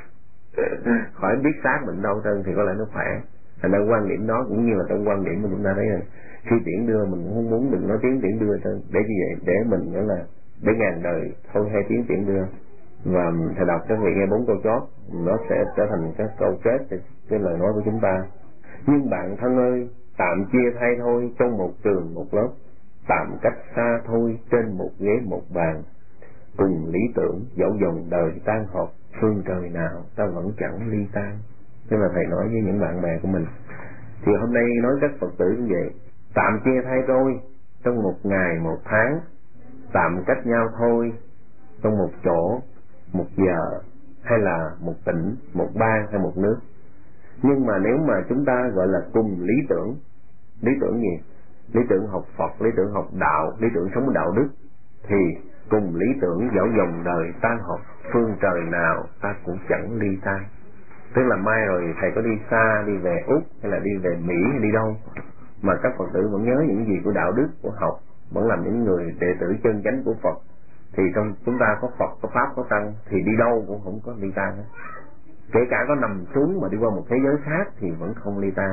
khỏi biết xác mình đâu trơn thì có lẽ nó khỏe. Thành ra quan điểm đó cũng như là trong quan điểm mà chúng ta thấy là khi tiễn đưa mình cũng không muốn mình nói tiếng tiễn đưa trơn, để như vậy để mình nữa là để ngàn đời thôi hai tiếng tiễn đưa. Và thầy đọc các vị nghe bốn câu chót, nó sẽ trở thành các câu kết cái lời nói của chúng ta. Nhưng bạn thân ơi, tạm chia thay thôi trong một trường một lớp, tạm cách xa thôi trên một ghế một bàn. Cùng lý tưởng dẫu dòng đời tan hợp, phương trời nào ta vẫn chẳng ly tan. Tức là thầy nói với những bạn bè của mình. Thì hôm nay nói các Phật tử như vậy, tạm chia thay thôi trong một ngày một tháng, tạm cách nhau thôi trong một chỗ, một giờ, hay là một tỉnh, một bang hay một nước. Nhưng mà nếu mà chúng ta gọi là cùng lý tưởng, lý tưởng gì? Lý tưởng học Phật, lý tưởng học đạo, lý tưởng sống đạo đức, thì cùng lý tưởng dẫu dòng đời tan hợp, phương trời nào ta cũng chẳng ly tan. Tức là mai rồi thầy có đi xa, đi về Úc hay là đi về Mỹ hay đi đâu, mà các Phật tử vẫn nhớ những gì của đạo đức, của học, vẫn làm những người đệ tử chân chánh của Phật, thì trong chúng ta có Phật, có Pháp, có Tăng, thì đi đâu cũng không có ly tan. Kể cả có nằm xuống mà đi qua một thế giới khác thì vẫn không ly tan.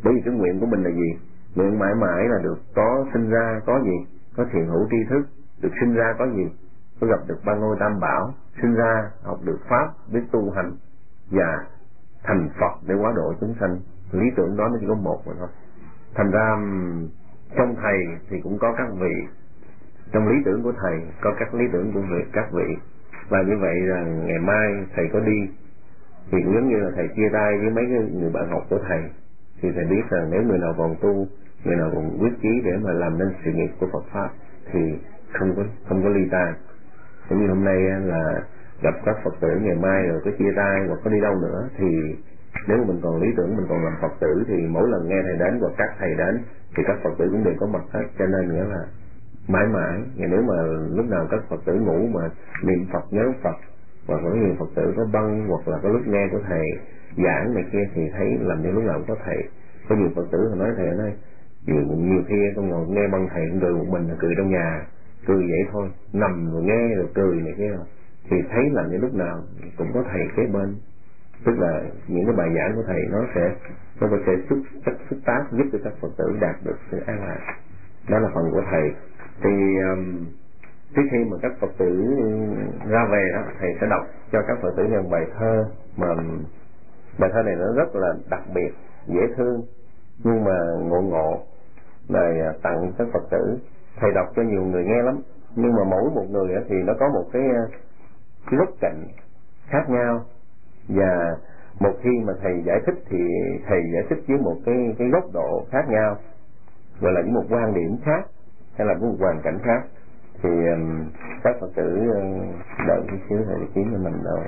Bởi vì cái nguyện của mình là gì? Nguyện mãi mãi là được có sinh ra có gì? Có thiền hữu tri thức. Được sinh ra có gì? Có gặp được ba ngôi tam bảo. Sinh ra học được pháp, biết tu hành và thành Phật để hóa độ chúng sanh. Lý tưởng đó nó chỉ có một mà thôi. Thành ra trong thầy thì cũng có các vị, trong lý tưởng của thầy có các lý tưởng của việc các vị. Và như vậy là ngày mai thầy có đi thì cũng giống như là thầy chia tay với mấy người bạn học của thầy, thì thầy biết rằng nếu người nào còn tu, người nào còn quyết chí để mà làm nên sự nghiệp của Phật pháp thì không có không có ly tan. Giống như hôm nay là gặp các Phật tử, ngày mai rồi có chia tay hoặc có đi đâu nữa, thì nếu mà mình còn lý tưởng, mình còn làm Phật tử thì mỗi lần nghe thầy đến hoặc các thầy đến thì các Phật tử cũng đều có mặt hết. Cho nên nghĩa là mãi mãi, nếu mà lúc nào các Phật tử ngủ mà niệm Phật nhớ Phật, hoặc là nhiều Phật tử có băng, hoặc là có lúc nghe của thầy giảng này kia thì thấy làm như lúc nào cũng có thầy. Có nhiều Phật tử họ nói thầy nói nhiều, nhiều khi con ngồi nghe băng thầy cũng cười một mình, là cười trong nhà, cười vậy thôi, nằm rồi nghe rồi cười này kia rồi. Thì thấy làm như lúc nào cũng có thầy kế bên. Tức là những cái bài giảng của thầy nó sẽ nó sẽ xuất chất xuất tác giúp cho các Phật tử đạt được sự an lạc. Đó là phần của thầy. Thì um, trước khi mà các Phật tử ra về đó, thầy sẽ đọc cho các Phật tử một bài thơ, mà bài thơ này nó rất là đặc biệt, dễ thương nhưng mà ngộ ngộ, bài tặng các Phật tử. Thầy đọc cho nhiều người nghe lắm, nhưng mà mỗi một người thì nó có một cái, cái góc cạnh khác nhau, và một khi mà thầy giải thích thì thầy giải thích với một cái cái góc độ khác nhau, gọi là với một quan điểm khác hay là với một hoàn cảnh khác. Thì um, các Phật tử uh, đợi chút xíu thầy kiếm cho mình đâu.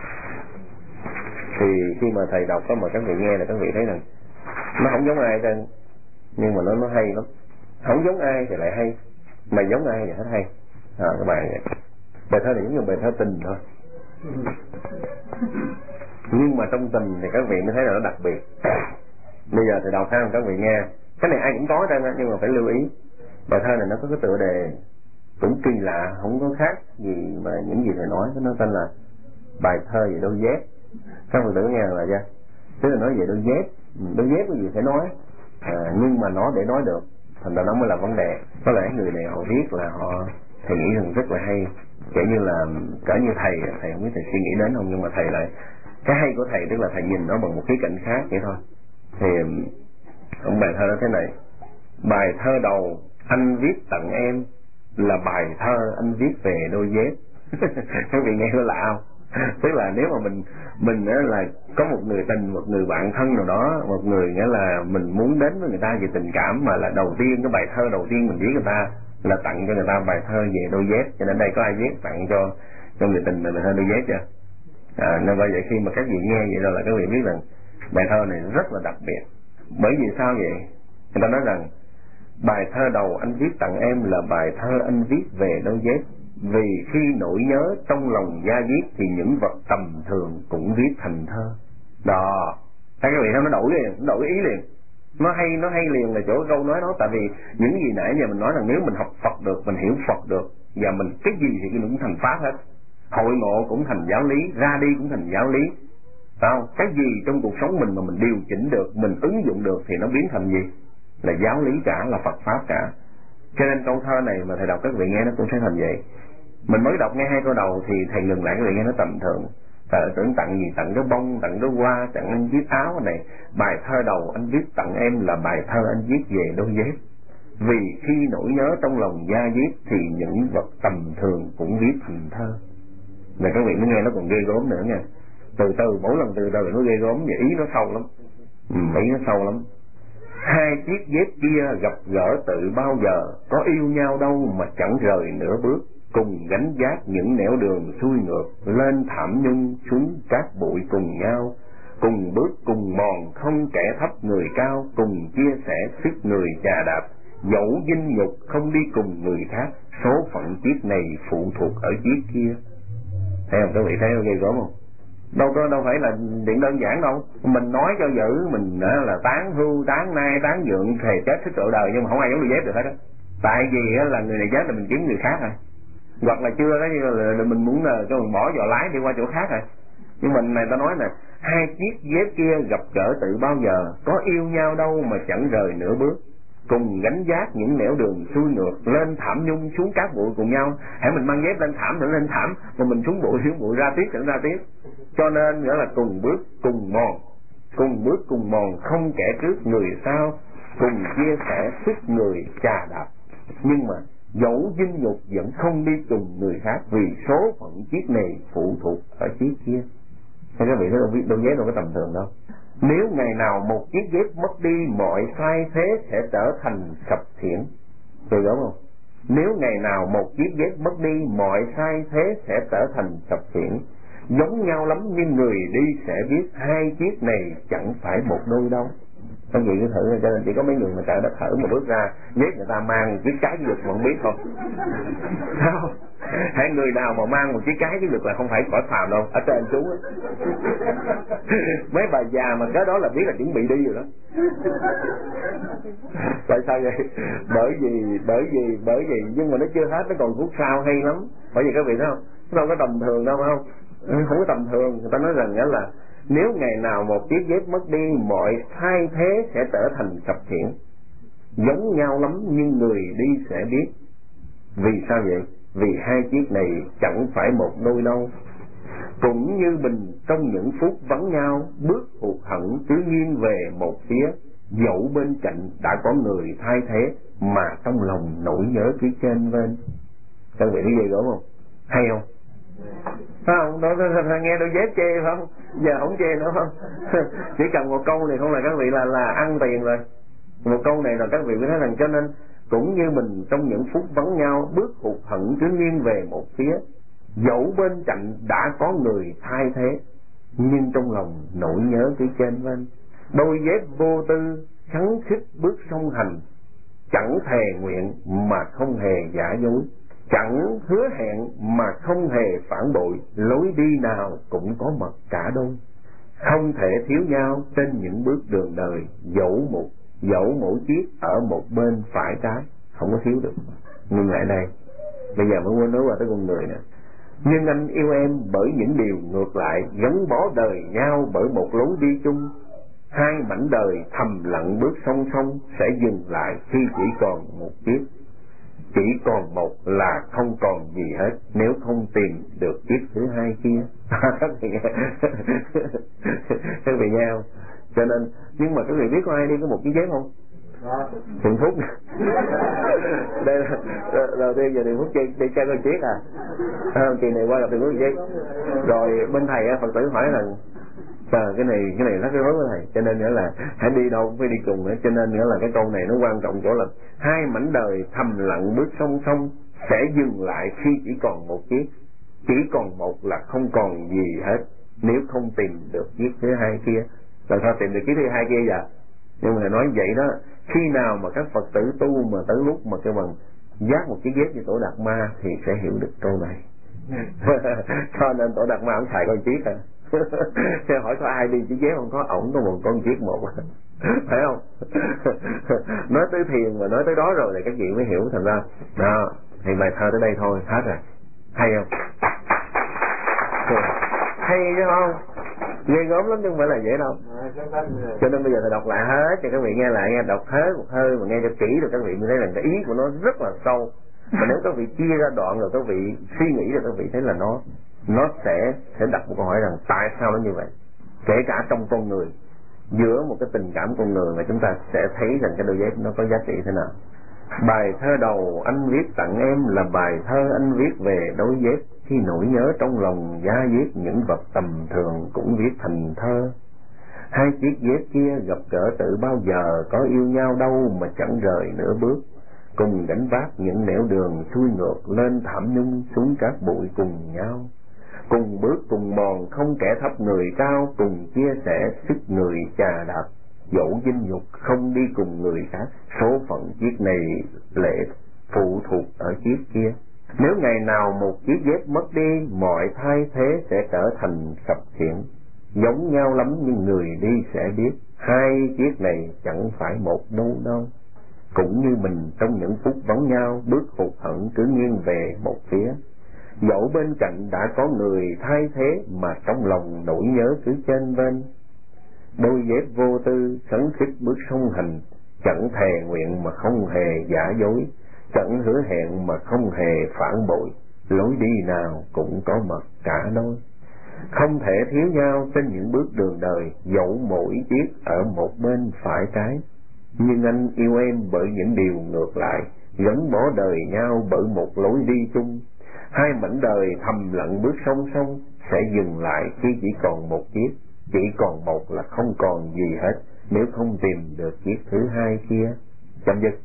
Thì khi mà thầy đọc có mà các vị nghe là các vị thấy rằng nó không giống ai hết, nhưng mà nó nó hay lắm. Không giống ai thì lại hay, mà giống ai thì hết hay. À, các bạn vậy. Bài thơ này giống như bài thơ tình thôi, nhưng mà trong tình thì các vị mới thấy là nó đặc biệt. Bây giờ thì đọc ha, các vị nghe. Cái này ai cũng có trơn á, nhưng mà phải lưu ý. Bài thơ này nó có cái tựa đề cũng kỳ lạ, không có khác gì mà những gì thầy nói. Nó tên là bài thơ về đôi dép. Các Phật tử nghe là chưa? Tức là nói về đôi dép. Đôi dép có gì phải nói, à, nhưng mà nó để nói được, thành ra nó mới là vấn đề. Có lẽ người này họ viết là họ, thầy nghĩ rằng rất là hay. Kể như là cỡ như thầy, thầy không biết thầy suy nghĩ đến không, nhưng mà thầy lại, cái hay của thầy tức là thầy nhìn nó bằng một khía cạnh khác vậy thôi. Thì ông bài thơ đó thế này: bài thơ đầu anh viết tặng em là bài thơ anh viết về đôi dép. Các vị nghe nó lạ không? Tức là nếu mà mình mình là có một người tình, một người bạn thân nào đó, một người nghĩa là mình muốn đến với người ta về tình cảm, mà là đầu tiên cái bài thơ đầu tiên mình viết người ta là tặng cho người ta bài thơ về đôi dép. Cho nên đây có ai viết tặng cho cho người tình mình bài thơ đôi dép chưa? À, nên bởi vậy khi mà các vị nghe vậy rồi là các vị biết rằng bài thơ này rất là đặc biệt. Bởi vì sao vậy? Người ta nói rằng bài thơ đầu anh viết tặng em là bài thơ anh viết về đôi dép, vì khi nỗi nhớ trong lòng da diết thì những vật tầm thường cũng viết thành thơ. Đó, các vị thấy nó đổi liền, nó đổi ý liền. Nó hay, nó hay liền là chỗ câu nói đó. Tại vì những gì nãy giờ mình nói rằng nếu mình học Phật được, mình hiểu Phật được, và mình cái gì thì nó cũng thành pháp hết. Hội ngộ cũng thành giáo lý, ra đi cũng thành giáo lý. Phải không? Cái gì trong cuộc sống mình mà mình điều chỉnh được, mình ứng dụng được thì nó biến thành gì? Là giáo lý cả, là Phật pháp cả. Cho nên câu thơ này mà thầy đọc các vị nghe nó cũng sẽ thành vậy. Mình mới đọc nghe hai câu đầu thì thầy ngừng lại các vị nghe nó tầm thường. Thầy tưởng tặng gì, tặng cái bông, tặng cái hoa, tặng anh viết áo này. Bài thơ đầu anh viết tặng em là bài thơ anh viết về đôi dép, vì khi nỗi nhớ trong lòng da diết thì những vật tầm thường cũng viết thành thơ. Mà các vị mới nghe nó còn ghê gớm nữa nha. Từ từ, mỗi lần từ từ nó ghê gớm, và ý nó sâu lắm. Ừ, ý nó sâu lắm. Hai chiếc dép kia gặp gỡ tự bao giờ, có yêu nhau đâu mà chẳng rời nửa bước, cùng gánh vác những nẻo đường xuôi ngược, lên thảm nhung xuống cát bụi cùng nhau, cùng bước cùng mòn không kẻ thấp người cao, cùng chia sẻ sức người chà đạp, dẫu vinh nhục không đi cùng người khác, số phận chiếc này phụ thuộc ở chiếc kia. Thấy không? Các vị thấy ghê gớm không? Đâu có đâu phải là chuyện đơn giản đâu. Mình nói cho dữ, mình là tán hưu, tán nai, tán dượng, thề chết thích trội đời, nhưng mà không ai giống đôi dép được hết á. Tại vì là người này chết là mình kiếm người khác rồi, hoặc là chưa đó, là mình muốn là cho mình bỏ giò lái đi qua chỗ khác rồi. Nhưng mình này ta nói nè, hai chiếc dép kia gặp gỡ từ bao giờ, có yêu nhau đâu mà chẳng rời nửa bước, cùng gánh vác những nẻo đường xuôi ngược, lên thảm nhung xuống cát bụi cùng nhau. Hãy mình mang dép lên thảm nữa lên thảm, mà mình xuống bụi xuống bụi, ra tiếp nữa ra tiếp. Cho nên nghĩa là cùng bước cùng mòn, cùng bước cùng mòn, không kẻ trước người sau, cùng chia sẻ sức người chà đạp. Nhưng mà dẫu dinh nhục vẫn không đi cùng người khác, vì số phận chiếc này phụ thuộc ở chiếc kia. Thế các vị thấy không, đôi dép đâu có tầm thường đâu. Nếu ngày nào một chiếc dép mất đi, mọi sai thế sẽ trở thành sập xiển. Tôi đúng không? Nếu ngày nào một chiếc dép mất đi, mọi sai thế sẽ trở thành sập xiển. Giống nhau lắm nhưng người đi sẽ biết, hai chiếc này chẳng phải một đôi đâu. Các vị cứ thử, cho nên chỉ có mấy người mà trời đất thở mà bước ra, dép người ta mang chiếc cái cái vực mà không biết không? Sao? Hay người nào mà mang một chiếc cái cái vực là không phải cõi phàm đâu, ở trên chú á. Mấy bà già mà cái đó là biết là chuẩn bị đi rồi đó. Tại sao vậy? Bởi vì, bởi vì, bởi vì, nhưng mà nó chưa hết, nó còn phút sau hay lắm. Bởi vì các vị thấy không? Nó đâu có tầm thường đâu phải không? Không có tầm thường. Người ta nói rằng đó là nếu ngày nào một chiếc dép mất đi, mọi thay thế sẽ trở thành sập xiển. Giống nhau lắm nhưng người đi sẽ biết. Vì sao vậy? Vì hai chiếc này chẳng phải một đôi đâu. Cũng như bình trong những phút vắng nhau, bước hụt hẫng cứ nghiêng về một phía, dẫu bên cạnh đã có người thay thế, mà trong lòng nỗi nhớ cứ trên bên. Các vị thấy ghê gớm không? Hay không? Phải không? Đó, nghe đôi dép chê phải không? Giờ không chê nữa không? Chỉ cần một câu này không là các vị là là ăn tiền rồi. Một câu này là các vị mới thấy rằng, cho nên cũng như mình trong những phút vắng nhau, bước hụt hẫng cứ nghiêng về một phía, dẫu bên cạnh đã có người thay thế, nhưng trong lòng nỗi nhớ cứ trên bên. Đôi dép vô tư khắng khích bước song hành, chẳng thề nguyện mà không hề giả dối, chẳng hứa hẹn mà không hề phản bội, lối đi nào cũng có mật cả đôi. Không thể thiếu nhau trên những bước đường đời, dẫu một dẫu mỗi chiếc ở một bên phải trái, không có thiếu được. Nhưng lại đây, bây giờ mới quên nói qua tới con người nè. Nhưng anh yêu em bởi những điều ngược lại, gắn bó đời nhau bởi một lối đi chung. Hai mảnh đời thầm lặng bước song song sẽ dừng lại khi chỉ còn một chiếc. Chỉ còn một là không còn gì hết, nếu không tìm được chiếc thứ hai kia. Các vị nghe không? Cho nên, nhưng mà các vị biết có ai đi có một chiếc dép không? Thiện Phúc. Đây là đầu tiên giờ Thiện Phúc chơi chơi chơi con chiếc à? À kỳ này qua gặp Thiện Phúc chiếc. Rồi bên thầy Phật tử hỏi là trời cái này cái này rất rối với thầy, cho nên nghĩa là hãy đi đâu cũng phải đi cùng nữa. Cho nên nghĩa là cái câu này nó quan trọng chỗ là hai mảnh đời thầm lặng bước song song sẽ dừng lại khi chỉ còn một chiếc. Chỉ còn một là không còn gì hết, nếu không tìm được chiếc thứ hai kia. Làm sao tìm được chiếc thứ hai kia vậy? Nhưng mà nói vậy đó, khi nào mà các Phật tử tu mà tới lúc mà cái bằng giác một chiếc dép như Tổ Đạt Ma thì sẽ hiểu được câu này. Cho nên Tổ Đạt Ma ông xài con chiếc à. Thế hỏi có ai đi chiếc dép không? Có, ổng có một con chiếc một. Phải không? Nói tới thiền mà nói tới đó rồi thì các vị mới hiểu. Thành ra đó, thì bài thơ tới đây thôi, hết rồi. Hay không? Hay chứ không? Ghê gớm lắm chứ không phải là dễ đâu. Cho nên bây giờ thầy đọc lại hết cho các vị nghe lại, nghe đọc hết một hơi mà nghe cho kỹ rồi các vị mới thấy rằng cái ý của nó rất là sâu. Mà nếu các vị chia ra đoạn rồi các vị suy nghĩ rồi các vị thấy là nó nó sẽ sẽ đặt một câu hỏi rằng tại sao nó như vậy. Kể cả trong con người, giữa một cái tình cảm con người mà chúng ta sẽ thấy rằng cái đôi dép nó có giá trị thế nào. Bài thơ đầu anh viết tặng em là bài thơ anh viết về đôi dép. Khi nỗi nhớ trong lòng da diết những vật tầm thường cũng viết thành thơ. Hai chiếc dép kia gặp gỡ từ bao giờ, có yêu nhau đâu mà chẳng rời nửa bước. Cùng gánh vác những nẻo đường xuôi ngược, lên thảm nhung xuống cát bụi cùng nhau. Cùng bước cùng mòn không kẻ thấp người cao, cùng chia sẻ sức người chà đạp. Dẫu dinh nhục không đi cùng người khác, số phận chiếc này lệ phụ thuộc ở chiếc kia. Nếu ngày nào một chiếc dép mất đi, mọi thay thế sẽ trở thành sập xiển. Giống nhau lắm nhưng người đi sẽ biết, hai chiếc này chẳng phải một đôi đâu. Cũng như mình trong những phút vắng nhau, bước hụt hẫng cứ nghiêng về một phía, Dẫu bên cạnh đã có người thay thế, mà trong lòng nỗi nhớ cứ chênh vênh. Đôi dép vô tư khấn khích bước song hành, chẳng thề nguyện mà không hề giả dối, chẳng hứa hẹn mà không hề phản bội, lối đi nào cũng có mật cả đôi. Không thể thiếu nhau trên những bước đường đời, dẫu mỗi chiếc ở một bên phải trái. Nhưng anh yêu em bởi những điều ngược lại, gắn bó đời nhau bởi một lối đi chung. Hai mảnh đời thầm lặng bước song song, sẽ dừng lại khi chỉ còn một chiếc. Chỉ còn một là không còn gì hết, nếu không tìm được chiếc thứ hai kia. Chấm dứt.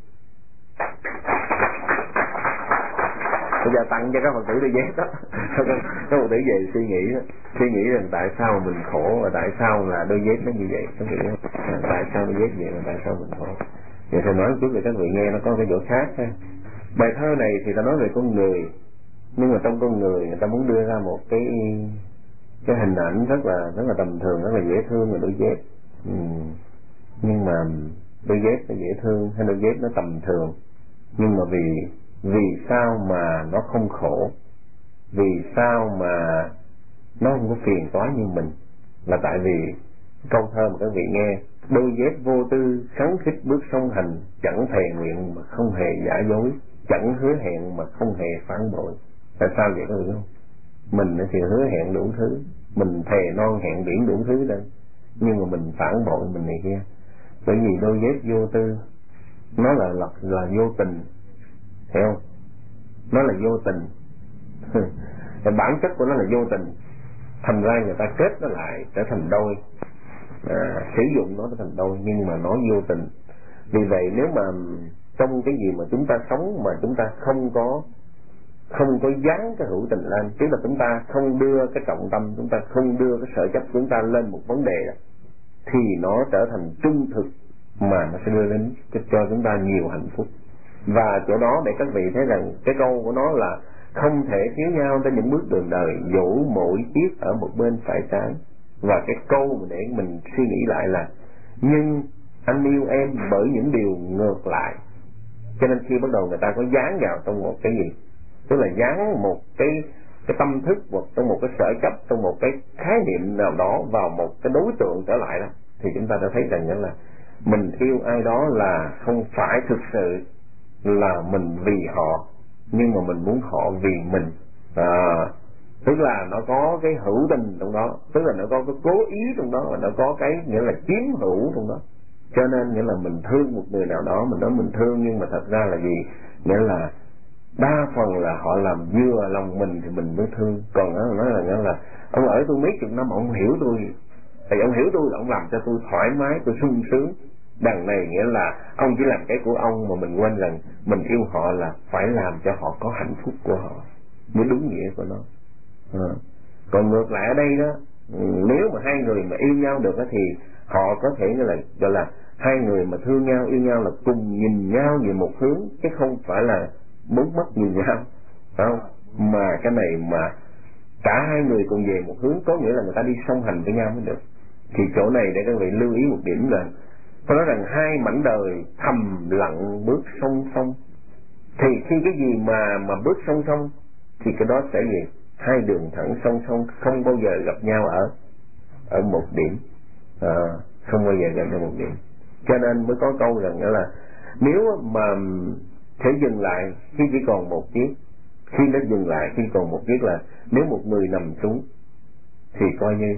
Bây giờ tặng cho các Phật tử đôi dép đó. Các Phật tử về suy nghĩ đó. Suy nghĩ rằng tại sao mình khổ, và tại sao là đôi dép nó như vậy. Các vị đó. Tại sao đôi dép vậy, và tại sao mình khổ. Vậy thì nói một chút để các vị nghe nó có cái chỗ khác ha. Bài thơ này thì ta nói về con người, nhưng mà trong con người người ta muốn đưa ra một cái cái hình ảnh rất là rất là tầm thường, rất là dễ thương là đôi dép. Ừ. Nhưng mà đôi dép là dễ thương hay đôi dép nó tầm thường, nhưng mà vì vì sao mà nó không khổ, vì sao mà nó không có phiền toái như mình, là tại vì câu thơ mà các vị nghe: đôi dép vô tư khấn khích bước song hành, chẳng thề nguyện mà không hề giả dối, chẳng hứa hẹn mà không hề phản bội. Tại sao vậy các vị không? Mình thì hứa hẹn đủ thứ, mình thề non hẹn biển đủ thứ lên, nhưng mà mình phản bội mình này kia. Bởi vì đôi dép vô tư, nó là là, là vô tình, hiểu không? Nó là vô tình. Bản chất của nó là vô tình, thành ra người ta kết nó lại trở thành đôi, à, sử dụng nó trở thành đôi, nhưng mà nó vô tình. Vì vậy nếu mà trong cái gì mà chúng ta sống mà chúng ta không có không có dán cái hữu tình lên, tức là chúng ta không đưa cái trọng tâm, chúng ta không đưa cái sở chấp của chúng ta lên một vấn đề đó, thì nó trở thành trung thực, mà nó sẽ đưa đến cho chúng ta nhiều hạnh phúc. Và chỗ đó để các vị thấy rằng cái câu của nó là không thể thiếu nhau trên những bước đường đời, dẫu mỗi chiếc ở một bên phải trái. Và cái câu để mình suy nghĩ lại là nhưng anh yêu em bởi những điều ngược lại. Cho nên khi bắt đầu người ta có dán vào trong một cái gì, tức là dán một cái cái tâm thức hoặc trong một cái sở chấp, trong một cái khái niệm nào đó vào một cái đối tượng trở lại đó, thì chúng ta đã thấy rằng là mình yêu ai đó là không phải thực sự là mình vì họ, nhưng mà mình muốn họ vì mình. À, tức là nó có cái hữu tình trong đó, tức là nó có cái cố ý trong đó, và nó có cái nghĩa là chiếm hữu trong đó. Cho nên nghĩa là mình thương một người nào đó, mình nói mình thương, nhưng mà thật ra là gì? Nghĩa là đa phần là họ làm vừa lòng mình thì mình mới thương. Còn nó nói là nghĩa là ông ở tôi mấy chục năm, ông hiểu tôi, thì ông hiểu tôi là ông làm cho tôi thoải mái, tôi sung sướng. Đằng này nghĩa là ông chỉ làm cái của ông, mà mình quên rằng mình yêu họ là phải làm cho họ có hạnh phúc của họ mới đúng nghĩa của nó. À. Còn ngược lại ở đây đó, nếu mà hai người mà yêu nhau được đó, thì họ có thể như là gọi là hai người mà thương nhau, yêu nhau là cùng nhìn nhau về một hướng, chứ không phải là bốn mắt nhìn nhau, phải không? Mà cái này mà cả hai người cùng về một hướng, có nghĩa là người ta đi song hành với nhau mới được. Thì chỗ này để các vị lưu ý một điểm là tôi nói rằng hai mảnh đời thầm lặng bước song song. Thì khi cái gì mà mà bước song song thì cái đó sẽ gì? Hai đường thẳng song song, không bao giờ gặp nhau ở ở một điểm, à, không bao giờ gặp nhau một điểm. Cho nên mới có câu rằng là nếu mà thể dừng lại khi chỉ còn một chiếc, khi nó dừng lại khi còn một chiếc là nếu một người nằm xuống thì coi như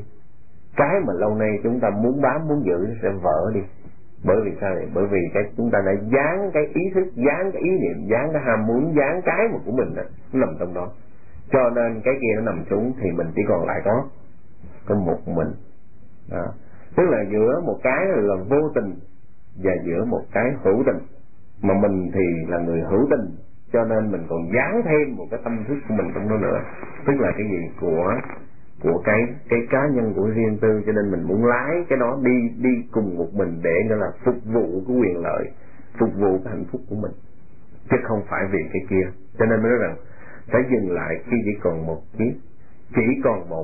cái mà lâu nay chúng ta muốn bám muốn giữ sẽ vỡ đi. Bởi vì sao vậy? Bởi vì cái chúng ta đã dán cái ý thức, dán cái ý niệm, dán cái ham muốn, dán cái mà của mình đó, nó nằm trong đó. Cho nên cái kia nó nằm xuống thì mình chỉ còn lại có có một mình. Đó. Tức là giữa một cái là vô tình và giữa một cái hữu tình. Mà mình thì là người hữu tình, cho nên mình còn dán thêm một cái tâm thức của mình trong đó nữa. Tức là cái gì? Của của cái cái cá nhân của riêng tư. Cho nên mình muốn lái cái đó đi đi cùng một mình để gọi là phục vụ cái quyền lợi, phục vụ cái hạnh phúc của mình, chứ không phải vì cái kia. Cho nên mới nói rằng phải dừng lại khi chỉ còn một chiếc. Chỉ còn một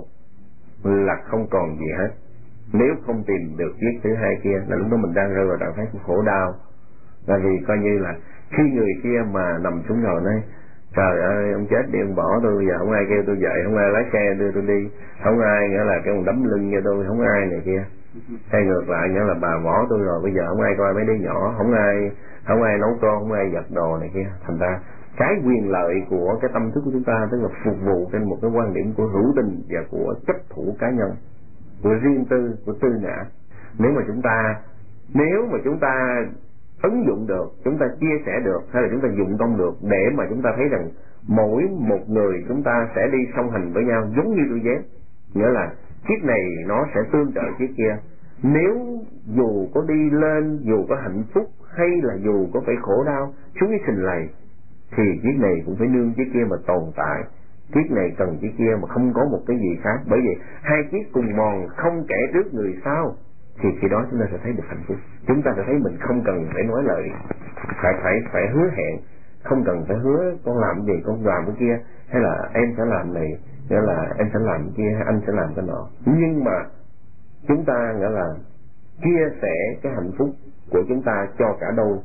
là không còn gì hết. Nếu không tìm được chiếc thứ hai kia là lúc đó mình đang rơi vào trạng thái của khổ đau. Là vì coi như là khi người kia mà nằm xuống rồi nói trời ơi ông chết đi ông bỏ tôi, bây giờ không ai kêu tôi dậy, không ai lái xe đưa tôi đi, không ai nghĩa là cái ông đấm lưng cho tôi, không ai này kia. Hay ngược lại nghĩa là bà bỏ tôi rồi, bây giờ không ai coi mấy đứa nhỏ, không ai không ai nấu cơm, không ai giặt đồ này kia. Thành ra cái quyền lợi của cái tâm thức của chúng ta tức là phục vụ trên một cái quan điểm của hữu tình và của chấp thủ cá nhân, của riêng tư, của tư ngã. Nếu mà chúng ta nếu mà chúng ta ứng dụng được, chúng ta chia sẻ được, hay là chúng ta dụng công được để mà chúng ta thấy rằng mỗi một người chúng ta sẽ đi song hành với nhau giống như đôi dép, nghĩa là chiếc này nó sẽ tương trợ chiếc kia. Nếu dù có đi lên, dù có hạnh phúc hay là dù có phải khổ đau xuống cái sình lầy, thì chiếc này cũng phải nương chiếc kia mà tồn tại. Chiếc này cần chiếc kia mà không có một cái gì khác. Bởi vì hai chiếc cùng mòn, không kẻ trước người sau, thì khi đó chúng ta sẽ thấy được hạnh phúc. Chúng ta sẽ thấy mình không cần phải nói lời, phải phải phải hứa hẹn, không cần phải hứa con làm gì con làm cái kia, hay là em sẽ làm này, nghĩa là em sẽ làm cái kia, hay anh sẽ làm cái nọ. Nhưng mà chúng ta nghĩa là chia sẻ cái hạnh phúc của chúng ta cho cả đôi.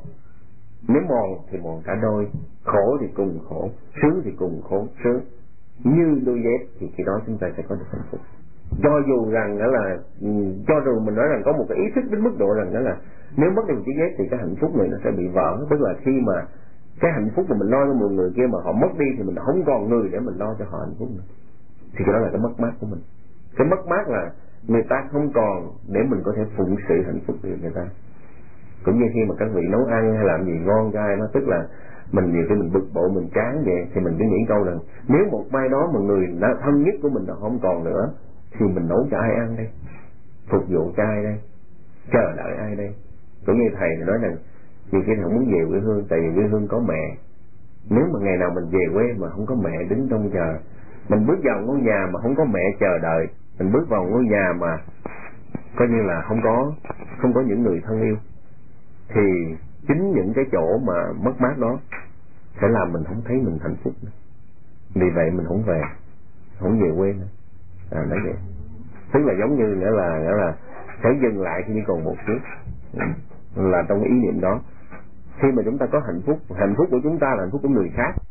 Nếu mòn thì mòn cả đôi, khổ thì cùng khổ, sướng thì cùng khổ sướng, như đôi dép, thì khi đó chúng ta sẽ có được hạnh phúc. Cho dù rằng đó là cho dù mình nói rằng có một cái ý thức đến mức độ rằng đó là nếu mất đi một chiếc dép thì cái hạnh phúc này nó sẽ bị vỡ. Tức là khi mà cái hạnh phúc mà mình lo cho một người kia mà họ mất đi thì mình không còn người để mình lo cho họ hạnh phúc nữa, thì cái đó là cái mất mát của mình. Cái mất mát là người ta không còn để mình có thể phụng sự hạnh phúc của người ta. Cũng như khi mà các vị nấu ăn hay làm gì ngon cho ai, nó tức là mình nhiều khi mình bực bội, mình chán vậy, thì mình cứ nghĩ câu rằng nếu một mai đó mà người thân nhất của mình nó không còn nữa thì mình nấu cho ai ăn đây, phục vụ cho ai đây, chờ đợi ai đây. Cũng như thầy thì nói rằng nhiều khi không muốn về quê hương, tại vì quê hương có mẹ. Nếu mà ngày nào mình về quê mà không có mẹ đứng trông chờ, mình bước vào ngôi nhà mà không có mẹ chờ đợi, mình bước vào ngôi nhà mà coi như là không có không có những người thân yêu, thì chính những cái chỗ mà mất mát đó sẽ làm mình không thấy mình hạnh phúc nữa. Vì vậy mình không về, không về quê nữa. À, nói vậy. Tức là giống như nghĩa là nghĩa là phải dừng lại khi còn một chút, là trong ý niệm đó. Khi mà chúng ta có hạnh phúc, hạnh phúc của chúng ta là hạnh phúc của người khác,